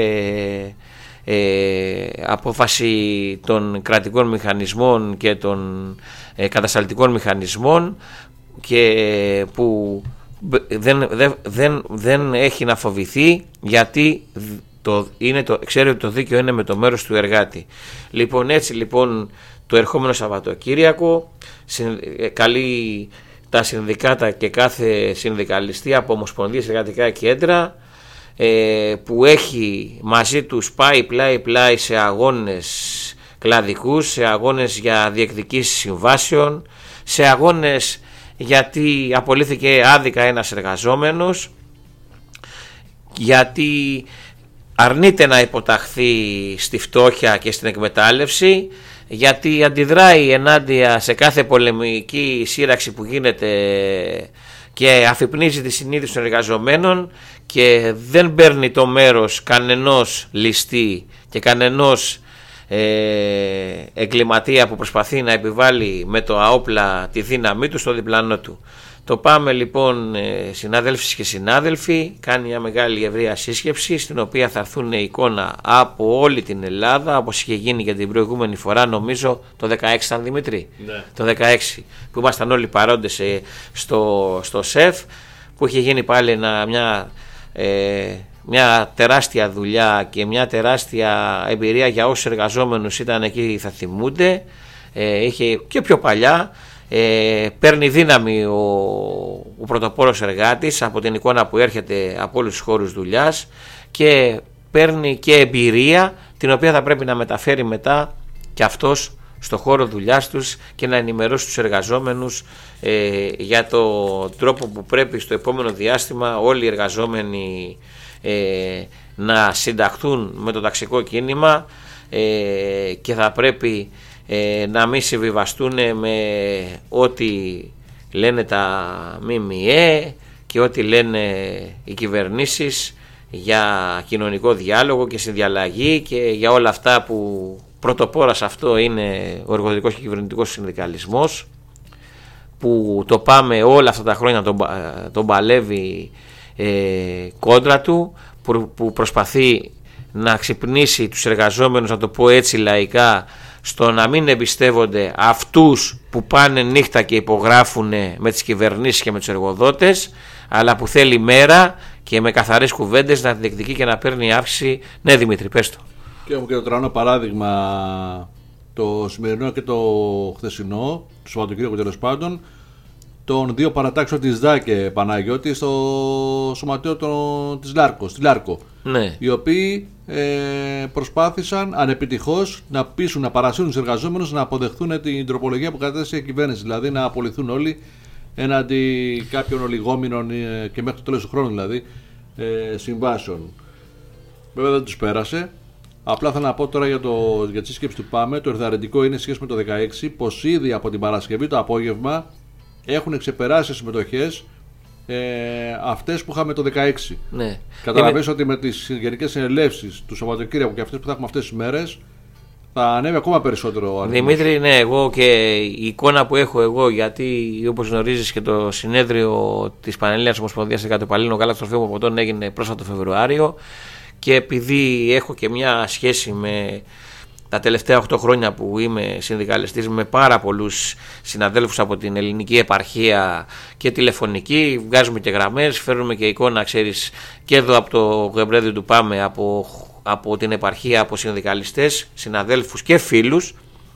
ε, απόφαση των κρατικών μηχανισμών και των ε, κατασταλτικών μηχανισμών, και που δεν, δεν, δεν, δεν έχει να φοβηθεί, γιατί το, είναι το, ξέρει ότι το δίκαιο είναι με το μέρος του εργάτη. Λοιπόν, έτσι λοιπόν το ερχόμενο Σαββατοκύριακο καλεί τα συνδικάτα και κάθε συνδικαλιστή από ομοσπονδίες, εργατικά κέντρα, ε, που έχει μαζί τους πάει πλάι πλάι σε αγώνες κλαδικούς, σε αγώνες για διεκδικήσεις συμβάσεων, σε αγώνες γιατί απολύθηκε άδικα ένας εργαζόμενος, γιατί αρνείται να υποταχθεί στη φτώχεια και στην εκμετάλλευση, γιατί αντιδράει ενάντια σε κάθε πολεμική σύραξη που γίνεται και αφυπνίζει τη συνείδηση των εργαζομένων και δεν παίρνει το μέρος κανενός ληστή και κανενός ε, εγκληματία που προσπαθεί να επιβάλλει με το αόπλα τη δύναμή του στο διπλανό του. Το ΠΑΜΕ λοιπόν, συνάδελφοι και συνάδελφοι, κάνει μια μεγάλη ευρεία σύσκεψη στην οποία θα έρθουν εικόνα από όλη την Ελλάδα, όπως είχε γίνει και την προηγούμενη φορά, νομίζω το δεκαέξι ήταν, Δημήτρη, ναι. Το δεκαέξι που ήμασταν όλοι παρόντες στο, στο ΣΕΦ, που είχε γίνει πάλι ένα, μια, ε, μια τεράστια δουλειά και μια τεράστια εμπειρία για όσους εργαζόμενους ήταν εκεί, θα θυμούνται, ε, είχε και πιο παλιά. Ε, παίρνει δύναμη ο, ο πρωτοπόρος εργάτης από την εικόνα που έρχεται από όλους τους χώρους δουλειάς και παίρνει και εμπειρία την οποία θα πρέπει να μεταφέρει μετά και αυτός στο χώρο δουλειάς τους και να ενημερώσει τους εργαζόμενους ε, για το τρόπο που πρέπει στο επόμενο διάστημα όλοι οι εργαζόμενοι ε, να συνταχθούν με το ταξικό κίνημα ε, και θα πρέπει Ε, να μην συμβιβαστούν με ό,τι λένε τα ΜΜΕ και ό,τι λένε οι κυβερνήσεις για κοινωνικό διάλογο και συνδιαλλαγή και για όλα αυτά που πρωτοπόρα σε αυτό είναι ο εργοδοτικός και κυβερνητικός συνδικαλισμός, που το ΠΑΜΕ όλα αυτά τα χρόνια τον, τον παλεύει ε, κόντρα του, που, που προσπαθεί να ξυπνήσει τους εργαζόμενους, να το πω έτσι λαϊκά, στο να μην εμπιστεύονται αυτούς που πάνε νύχτα και υπογράφουν με τις κυβερνήσεις και με τους εργοδότες, αλλά που θέλει μέρα και με καθαρές κουβέντες να διεκδικεί και να παίρνει αύξηση. Ναι, Δημήτρη, πες το. Και έχω και το τρανό παράδειγμα, το σημερινό και το χθεσινό, το Σαββατοκύριακο τέλος πάντων. Το των δύο παρατάξεων της ΔΑΚΕ, Παναγιώτη, στο σωματείο των, της Λάρκο, στη Λάρκο. Ναι. Οι οποίοι ε, προσπάθησαν ανεπιτυχώς να πείσουν, να παρασύρουν τους εργαζόμενους να αποδεχθούν την τροπολογία που κατέθεσε η κυβέρνηση. Δηλαδή να απολυθούν όλοι έναντι κάποιων ολιγόμηνων ε, και μέχρι το τέλος του χρόνου δηλαδή ε, συμβάσεων. Βέβαια δεν τους πέρασε. Απλά θα να πω τώρα για, το, για τη σύσκεψη του ΠΑΜΕ. Το ενθαρρυντικό είναι σχέση με το δεκαέξι πως ήδη από την Παρασκευή το απόγευμα έχουν ξεπεράσει συμμετοχές ε, αυτές που είχαμε το δεκαέξι. Ναι. Καταλαβαίνεις είναι... ότι με τις γενικές συνελεύσεις του Σαββατοκύριακου και αυτές που θα έχουμε αυτές τις μέρες θα ανέβει ακόμα περισσότερο ο αριθμός. Δημήτρη, ναι, εγώ και η εικόνα που έχω εγώ, γιατί όπως γνωρίζεις και το συνέδριο της Πανελλήνιας Ομοσπονδίας Συνδικατοπαλλήλων Γάλακτος Τροφίμων Ποτών έγινε πρόσφατο Φεβρουάριο, και επειδή έχω και μια σχέση με τα τελευταία οκτώ χρόνια που είμαι συνδικαλιστής με πάρα πολλούς συναδέλφους από την ελληνική επαρχία και τηλεφωνική, βγάζουμε και γραμμές, φέρνουμε και εικόνα, ξέρεις, και εδώ από το γεμπρέδιο του ΠΑΜΕ, από, από την επαρχία, από συνδικαλιστές, συναδέλφους και φίλους.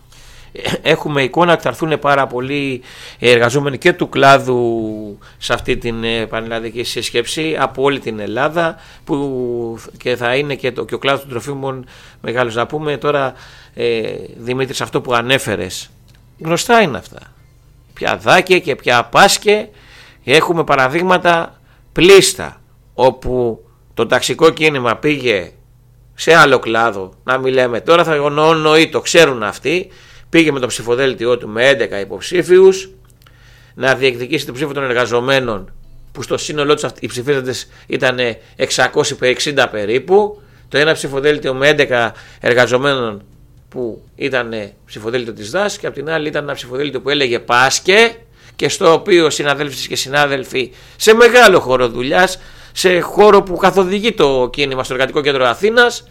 Έχουμε εικόνα ότι θα έρθουν πάρα πολλοί εργαζόμενοι και του κλάδου σε αυτή την πανελλαδική σύσκεψη από όλη την Ελλάδα, που και θα είναι και, το, και ο κλάδος των τροφίμων μεγάλος. Να πούμε τώρα, ε, Δημήτρη, σε αυτό που ανέφερες, γνωστά είναι αυτά. Πια ΔΑΚΕ και πια ΠΑΣΚΕ, έχουμε παραδείγματα πλήστα, όπου το ταξικό κίνημα πήγε σε άλλο κλάδο, να μην λέμε τώρα, θα γνωρίζει, το ξέρουν αυτοί. Πήγε με το ψηφοδέλτιό του με έντεκα υποψήφιους να διεκδικήσει το ψήφο των εργαζομένων, που στο σύνολό τους οι ψηφίζοντες ήταν εξακόσιοι εξήντα περίπου. Το ένα ψηφοδέλτιο με έντεκα εργαζομένων που ήταν ψηφοδέλτιο της ΔΑΣ, και απ' την άλλη ήταν ένα ψηφοδέλτιο που έλεγε ΠΑΣΚΕ, και στο οποίο συναδέλφοι και συνάδελφοι σε μεγάλο χώρο δουλειάς, σε χώρο που καθοδηγεί το κίνημα στο Εργατικό Κέντρο Αθήνας,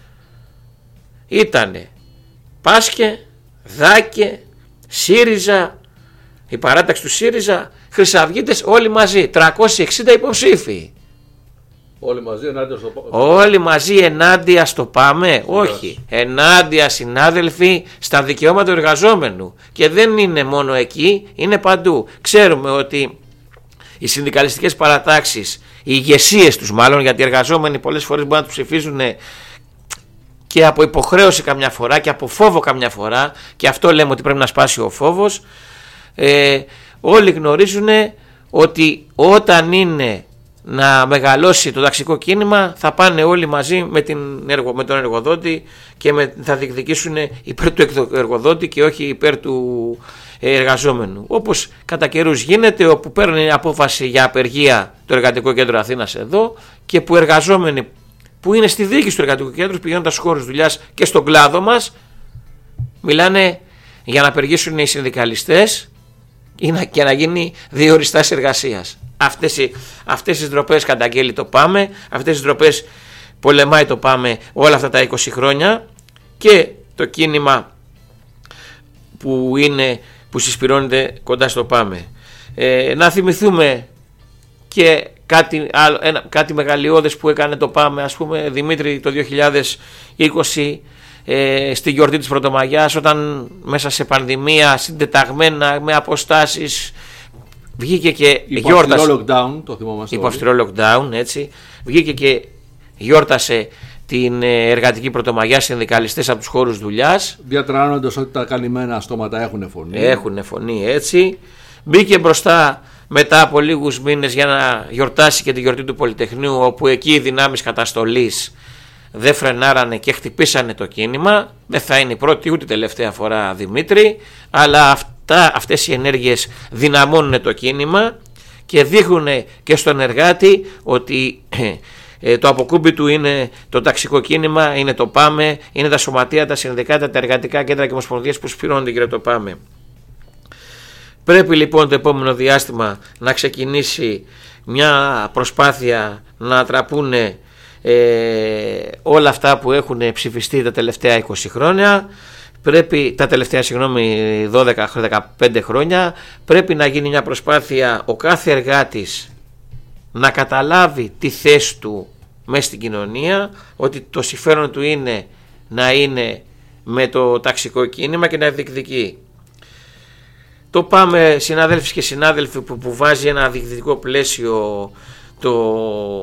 ήτανε ΠΑΣΚΕ, ΔΑΚΕ, ΣΥΡΙΖΑ, η παράταξη του ΣΥΡΙΖΑ, Χρυσαυγίτες, όλοι μαζί, τριακόσιοι εξήντα υποψήφοι. Όλοι μαζί ενάντια στο ΠΑΜΕ. Όλοι μαζί ενάντια στο ΠΑΜΕ. Όχι, ενάντια, συνάδελφοι, στα δικαιώματα του εργαζόμενου. Και δεν είναι μόνο εκεί, είναι παντού. Ξέρουμε ότι οι συνδικαλιστικές παρατάξεις, οι ηγεσίες τους μάλλον, γιατί οι εργαζόμενοι πολλές φορές μπορούν να τους ψηφίζουν και από υποχρέωση καμιά φορά και από φόβο καμιά φορά, και αυτό λέμε ότι πρέπει να σπάσει ο φόβος. Ε, όλοι γνωρίζουν ότι όταν είναι να μεγαλώσει το ταξικό κίνημα θα πάνε όλοι μαζί με, την, με τον εργοδότη και με, θα διεκδικήσουν υπέρ του εργοδότη και όχι υπέρ του εργαζόμενου, όπως κατά καιρούς γίνεται, όπου παίρνει απόφαση για απεργία το Εργατικό Κέντρο Αθήνας εδώ, και που εργαζόμενοι που είναι στη διοίκηση του Εργατικού Κέντρου, πηγαίνοντας στους χώρους δουλειάς και στον κλάδο μας, μιλάνε για να απεργήσουν οι συνδικαλιστές και να γίνει διοριστάς εργασίας. Αυτές, οι, αυτές τις ντροπές καταγγέλει το ΠΑΜΕ, αυτές τις ντροπές πολεμάει το ΠΑΜΕ όλα αυτά τα είκοσι χρόνια, και το κίνημα που, είναι, που συσπηρώνεται κοντά στο ΠΑΜΕ. Ε, να θυμηθούμε και κάτι, άλλο, ένα, κάτι μεγαλειώδες που έκανε το ΠΑΜΕ, ας πούμε, Δημήτρη, το δύο χιλιάδες είκοσι, ε, στη γιορτή της Πρωτομαγιάς, όταν μέσα σε πανδημία, συντεταγμένα, με αποστάσεις, βγήκε και γιόρτασε. Υπό lockdown, το θυμόμαστε. Υπό αυστηρό lockdown, έτσι. Βγήκε και γιόρτασε την εργατική Πρωτομαγιά συνδικαλιστές από τους χώρους δουλειάς. Διατρανώνοντας ότι τα καλυμμένα στόματα έχουν φωνή. Έχουν φωνή, έτσι. Μπήκε μπροστά μετά από λίγους μήνες για να γιορτάσει και τη γιορτή του Πολυτεχνείου, όπου εκεί οι δυνάμεις καταστολής δεν φρενάρανε και χτυπήσανε το κίνημα. Δεν θα είναι η πρώτη ούτε η τελευταία φορά, Δημήτρη, αλλά αυτά, αυτές οι ενέργειες δυναμώνουν το κίνημα και δείχνουν και στον εργάτη ότι ε, το αποκούμπι του είναι το ταξικό κίνημα, είναι το ΠΑΜΕ, είναι τα σωματεία, τα συνδικάτα, τα εργατικά κέντρα και ομοσπονδίες που σπηρώνονται γύρω το ΠΑΜΕ. Πρέπει λοιπόν το επόμενο διάστημα να ξεκινήσει μια προσπάθεια να ατραπούν ε, όλα αυτά που έχουν ψηφιστεί τα τελευταία είκοσι χρόνια. Πρέπει, τα τελευταία συγγνώμη δώδεκα με δεκαπέντε χρόνια, πρέπει να γίνει μια προσπάθεια ο κάθε εργάτης να καταλάβει τη θέση του μέσα στην κοινωνία, ότι το συμφέρον του είναι να είναι με το ταξικό κίνημα και να διεκδικεί. Το πάμε, συνάδελφοι και συνάδελφοι, που, που βάζει ένα διοικητικό πλαίσιο το,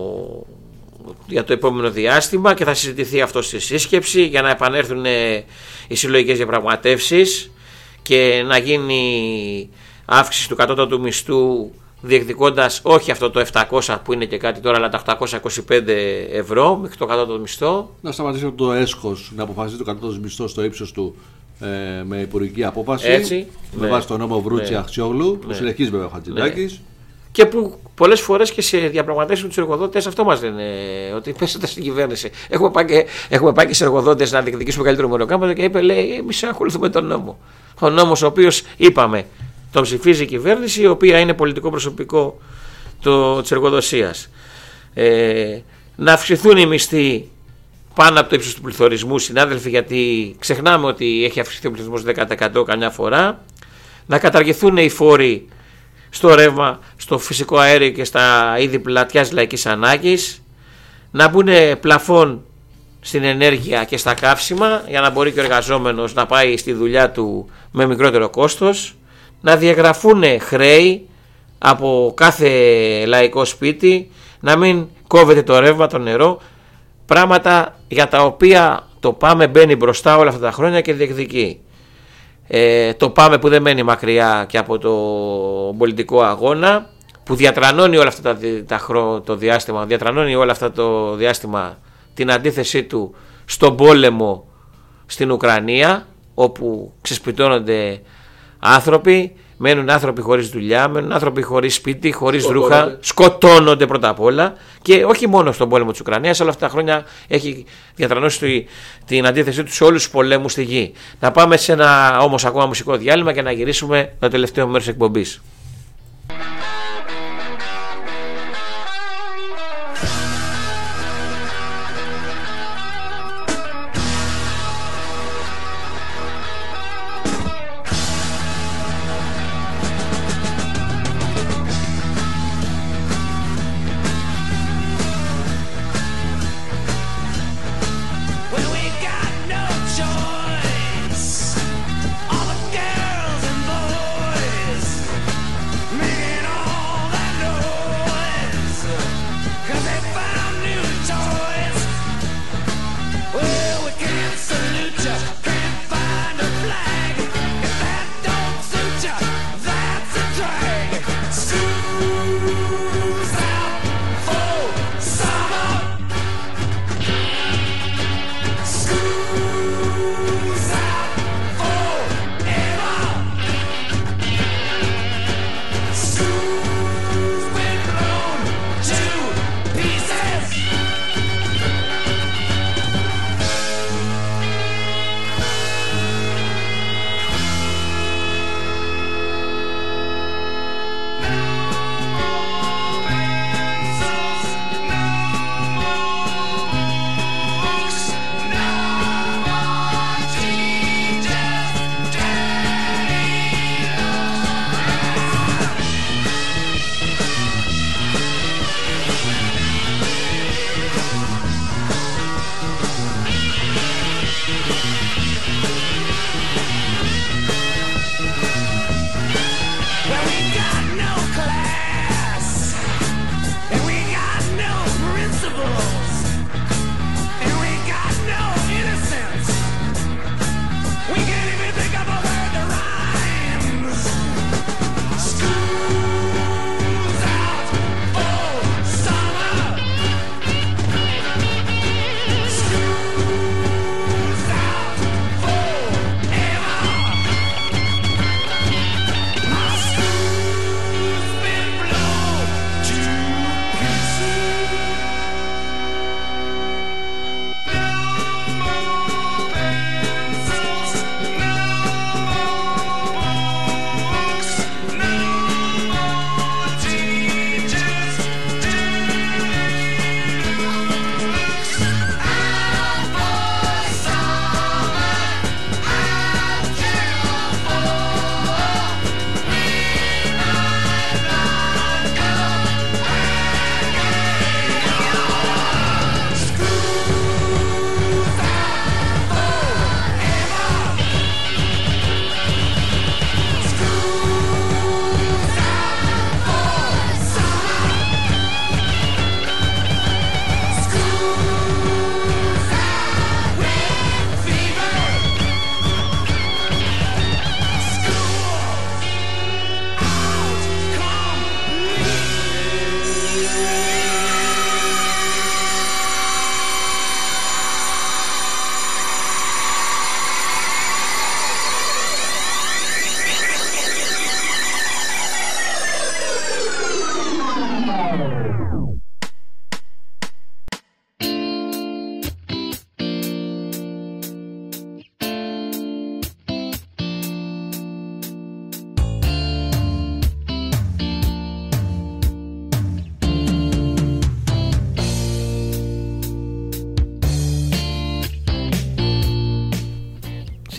για το επόμενο διάστημα και θα συζητηθεί αυτό στη σύσκεψη για να επανέλθουν οι συλλογικές διαπραγματεύσεις και να γίνει αύξηση του κατώτατου μισθού, διεκδικώντας όχι αυτό το επτακόσια που είναι και κάτι τώρα, αλλά τα οκτακόσια είκοσι πέντε ευρώ μέχρι το κατώτατο μισθό. Να σταματήσει το έσχος να αποφασίζει το κατώτατο μισθό στο ύψος του ε, με υπουργική απόφαση. Έτσι, με ναι, βάση τον νόμο Βρούτση, ναι, Αχτσιόγλου, που ναι, συνεχίζει βέβαια ο Χατζηδάκης. Ναι. Και που πολλές φορές και σε διαπραγματεύσεις με τους εργοδότες αυτό μας λένε, ότι πέσατε στην κυβέρνηση. Έχουμε πάει και, έχουμε πάει και σε εργοδότες να διεκδικήσουμε καλύτερο μεροκάμπο και είπε, λέει, εμείς ακολουθούμε τον νόμο. Ο νόμος ο οποίος είπαμε τον ψηφίζει η κυβέρνηση, η οποία είναι πολιτικό προσωπικό της εργοδοσίας. Ε, να αυξηθούν οι μισθοί πάνω από το ύψος του πληθωρισμού, συνάδελφοι, γιατί ξεχνάμε ότι έχει αυξηθεί ο πληθωρισμός δέκα τοις εκατό καμιά φορά. Να καταργηθούν οι φόροι στο ρεύμα, στο φυσικό αέριο και στα είδη πλατιάς λαϊκής ανάγκης. Να μπουν πλαφόν στην ενέργεια και στα καύσιμα για να μπορεί και ο εργαζόμενος να πάει στη δουλειά του με μικρότερο κόστος. Να διαγραφούν χρέη από κάθε λαϊκό σπίτι, να μην κόβεται το ρεύμα, το νερό, πράγματα για τα οποία το ΠΑΜΕ μπαίνει μπροστά όλα αυτά τα χρόνια και διεκδικεί. Ε, το ΠΑΜΕ που δεν μένει μακριά και από το πολιτικό αγώνα, που διατρανώνει όλα αυτά τα, τα χρο, το διάστημα, διατρανώνει όλα αυτά το διάστημα την αντίθεσή του στον πόλεμο στην Ουκρανία, όπου ξεσπιτώνονται άνθρωποι, μένουν άνθρωποι χωρίς δουλειά, μένουν άνθρωποι χωρίς σπίτι, χωρίς ρούχα, σκοτώνονται πρώτα απ' όλα, και όχι μόνο στον πόλεμο της Ουκρανίας, αλλά αυτά τα χρόνια έχει διατρανώσει την αντίθεσή του σε όλους τους πολέμους στη γη. Να πάμε σε ένα όμως ακόμα μουσικό διάλειμμα και να γυρίσουμε το τελευταίο μέρος της εκπομπής.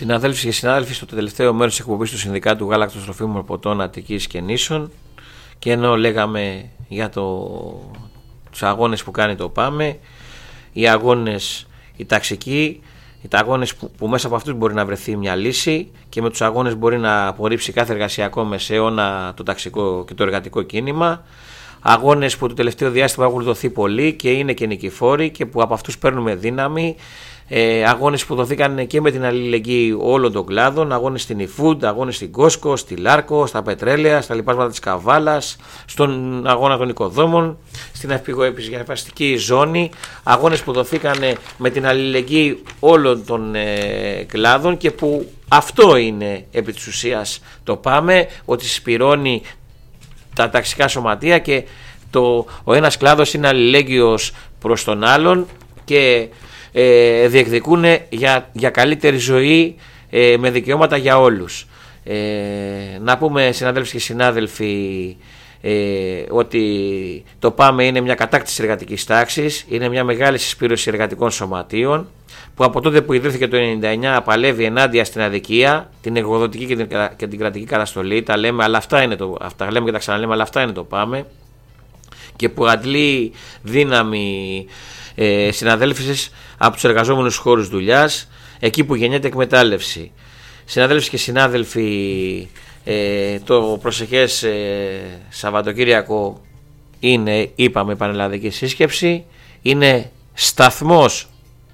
Συναδέλφοι και συνάδελφοι, στο τελευταίο μέρος της εκπομπής του Συνδικάτου Γάλακτος Τροφίμων Ποτών Αττικής και Νήσων, και ενώ λέγαμε για το, τους αγώνες που κάνει το ΠΑΜΕ, οι αγώνες οι ταξικοί, οι αγώνες που, που μέσα από αυτούς μπορεί να βρεθεί μια λύση, και με τους αγώνες μπορεί να απορρίψει κάθε εργασιακό μεσαίωνα το ταξικό και το εργατικό κίνημα. Αγώνες που το τελευταίο διάστημα έχουν δοθεί πολύ και είναι και νικηφόροι και που από αυτούς παίρνουμε δύναμη. Ε, αγώνες που δοθήκαν και με την αλληλεγγύη όλων των κλάδων, αγώνες στην eFood, αγώνες στην Costco, στη Λάρκο, στα πετρέλαια, στα λοιπάσματα της Καβάλας, στον αγώνα των οικοδόμων, στην επιγραφαστική ζώνη, αγώνες που δοθήκαν με την αλληλεγγύη όλων των ε, κλάδων, και που αυτό είναι επί της ουσίας το ΠΑΜΕ, ότι συσπηρώνει τα ταξικά σωματεία και το, ο ένας κλάδος είναι αλληλέγγυος προς τον άλλον και ε, διεκδικούν για, για καλύτερη ζωή ε, με δικαιώματα για όλους. Ε, να πούμε, συναδέλφοι και συνάδελφοι, ε, ότι το ΠΑΜΕ είναι μια κατάκτηση εργατικής τάξης, είναι μια μεγάλη συσπήρωση εργατικών σωματείων που από τότε που ιδρύθηκε το ενενήντα εννιά παλεύει ενάντια στην αδικία, την εργοδοτική και την, και την κρατική καταστολή. Τα λέμε, αλλά αυτά είναι το, αυτά λέμε και τα ξαναλέμε, αλλά αυτά είναι το ΠΑΜΕ, και που αντλεί δύναμη ε, συναδέλφισης από τους εργαζόμενους χώρους δουλειάς, εκεί που γεννιέται εκμετάλλευση. Συναδέλφοι και συνάδελφοι, ε, το προσεχές ε, Σαββατοκύριακο είναι, είπαμε, πανελλαδική σύσκεψη, είναι σταθμός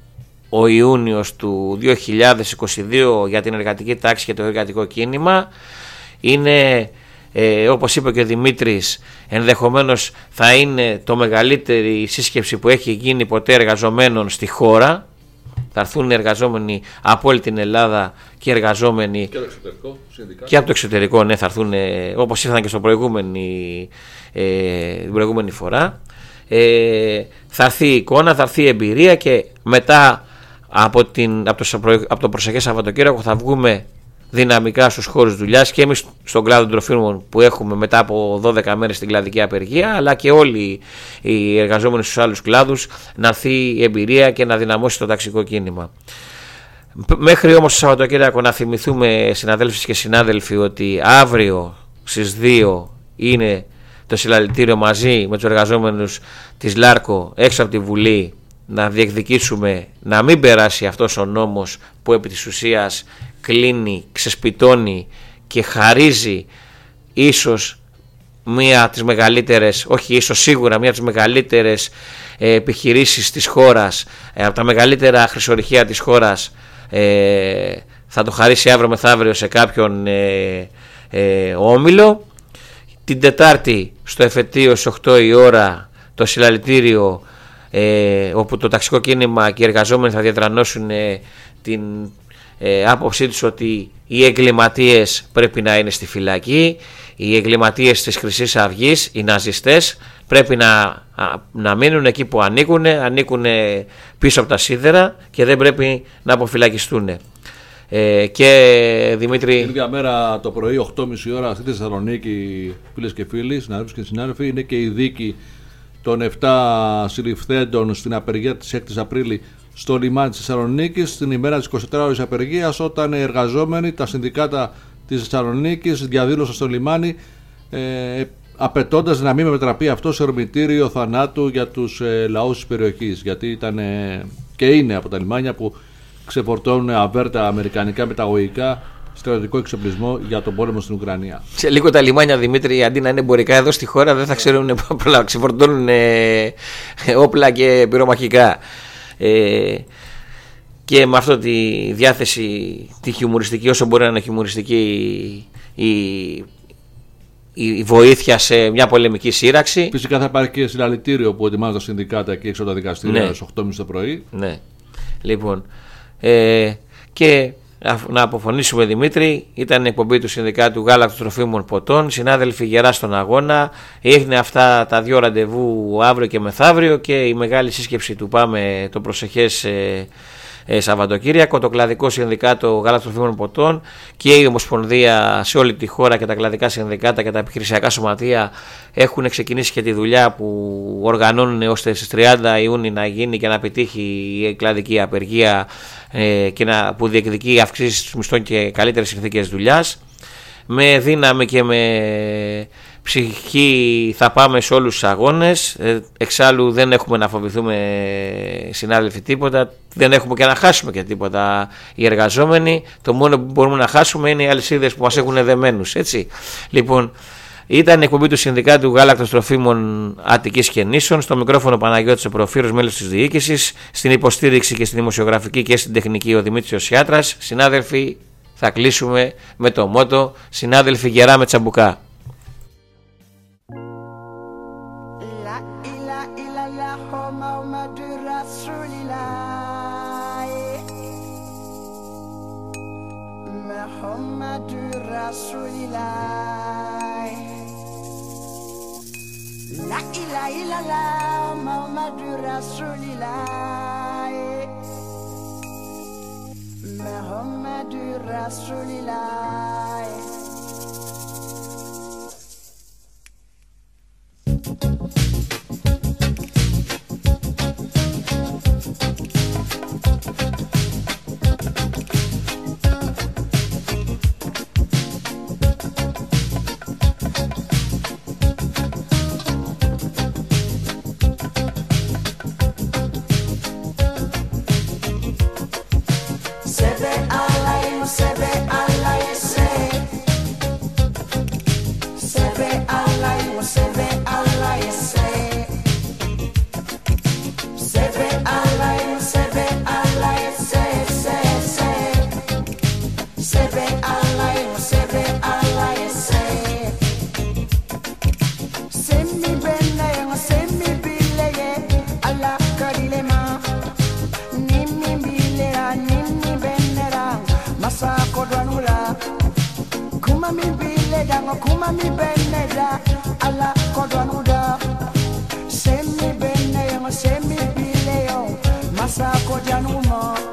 ο Ιούνιος του δύο χιλιάδες είκοσι δύο για την εργατική τάξη και το εργατικό κίνημα. Είναι, ε, όπως είπε και ο Δημήτρης, ενδεχομένως θα είναι το μεγαλύτερη σύσκεψη που έχει γίνει ποτέ εργαζομένων στη χώρα. Θα έρθουν εργαζόμενοι από όλη την Ελλάδα και εργαζόμενοι και, το εξωτερικό, και από το εξωτερικό, ναι, θα έρθουν όπως ήρθαν και στο προηγούμενη, ε, την προηγούμενη φορά. Ε, θα έρθει η εικόνα, θα έρθει η εμπειρία, και μετά από, την, από, το, από το προσεχές Σαββατοκύριακο θα βγούμε δυναμικά στους χώρους δουλειάς, και εμείς στον κλάδο των τροφίμων που έχουμε μετά από δώδεκα μέρες την κλαδική απεργία, αλλά και όλοι οι εργαζόμενοι στους άλλους κλάδους, να έρθει η εμπειρία και να δυναμώσει το ταξικό κίνημα. Μέχρι όμως το Σαββατοκύριακο να θυμηθούμε, συναδέλφοι και συνάδελφοι, ότι αύριο στις δύο είναι το συλλαλητήριο μαζί με τους εργαζόμενους της Λάρκο έξω από τη Βουλή, να διεκδικήσουμε να μην περάσει αυτός ο νόμος που επί της ουσίας κλείνει, ξεσπιτώνει και χαρίζει ίσως μία από τις μεγαλύτερες, όχι ίσως σίγουρα μία από τις μεγαλύτερες ε, επιχειρήσεις της χώρας, ε, από τα μεγαλύτερα χρυσορυχεία της χώρας, ε, θα το χαρίσει αύριο μεθαύριο σε κάποιον ε, ε, όμιλο. Την Τετάρτη στο εφετείο στις οκτώ η ώρα το συλλαλητήριο, ε, όπου το ταξικό κίνημα και οι εργαζόμενοι θα διατρανώσουν ε, την ε, άποψή τους ότι οι εγκληματίες πρέπει να είναι στη φυλακή, οι εγκληματίες της Χρυσής Αυγής, οι ναζιστές, πρέπει να, να μείνουν εκεί που ανήκουν, ανήκουν πίσω από τα σίδερα και δεν πρέπει να αποφυλακιστούν. Ε, και Δημήτρη. Την ίδια μέρα το πρωί, οκτώ και μισή ώρα, στη Θεσσαλονίκη, φίλες και φίλοι, συνάδελφοι και συνάδελφοι, είναι και η δίκη των επτά συλληφθέντων στην απεργία της έκτης Απρίλη στο λιμάνι της Θεσσαλονίκης, την ημέρα της εικοσιτετράωρης απεργίας, όταν οι εργαζόμενοι, τα συνδικάτα της Θεσσαλονίκης, διαδήλωσαν στο λιμάνι, ε, απαιτώντας να μην μετατραπεί αυτό σε ορμητήριο θανάτου για τους ε, λαούς της περιοχής. Γιατί ήταν ε, και είναι από τα λιμάνια που ξεφορτώνουν αβέρτα αμερικανικά μεταγωγικά στρατιωτικό εξοπλισμό για τον πόλεμο στην Ουκρανία. Σε λίγο τα λιμάνια, Δημήτρη, αντί να είναι εμπορικά εδώ στη χώρα, δεν θα ξέρουν να ξεφορτώνουν ε, όπλα και πυρομαχικά. Ε, και με αυτό τη διάθεση, τη χιουμοριστική, όσο μπορεί να είναι χιουμοριστική η, η βοήθεια σε μια πολεμική σύραξη. Φυσικά θα υπάρχει και συλλαλητήριο που ετοιμάζουν τα συνδικάτα και έξω από τα δικαστήρια, ναι, στις οκτώ και μισή το πρωί. Ναι. Λοιπόν, ε, και να αποφωνήσουμε, Δημήτρη, ήταν η εκπομπή του Συνδικάτου Γάλακτος Τροφίμων Ποτών. Συνάδελφοι, γερά στον αγώνα. Έγινε αυτά τα δύο ραντεβού αύριο και μεθαύριο, και η μεγάλη σύσκεψη του ΠΑΜΕ το προσεχές ε, ε, Σαββατοκύριακο. Το κλαδικό συνδικάτο γάλακτος-τροφίμων ποτών και η Ομοσπονδία σε όλη τη χώρα και τα κλαδικά συνδικάτα και τα επιχειρησιακά σωματεία έχουν ξεκινήσει και τη δουλειά που οργανώνουν ώστε στις τριάντα Ιουνίου να γίνει και να πετύχει η κλαδική απεργία ε, και να, που διεκδικεί αυξήσεις μισθών και καλύτερες συνθήκες δουλειάς. Με δύναμη και με ψυχή θα πάμε σε όλους τους αγώνες. Εξάλλου δεν έχουμε να φοβηθούμε, συνάδελφοι, τίποτα. Δεν έχουμε και να χάσουμε και τίποτα οι εργαζόμενοι. Το μόνο που μπορούμε να χάσουμε είναι οι αλυσίδες που μας έχουν δεμένους, έτσι. Λοιπόν, ήταν η εκπομπή του Συνδικάτου Γάλακτος Τροφίμων Αττικής και Νήσων. Στο μικρόφωνο Παναγιώτης ο Προφύρος, μέλος της διοίκησης. Στην υποστήριξη και στην δημοσιογραφική και στην τεχνική ο Δημήτρης Οσιάτρας. Συνάδελφοι, θα κλείσουμε με το μότο «Συνάδελφοι, γερά με τσαμπουκά». La ilaha illallah Muhammadur Rasulillah Muhammadur Rasulillah. Kuma mi beneda ala kodwanuda semi bene yo semi bile yo masa kodjanuma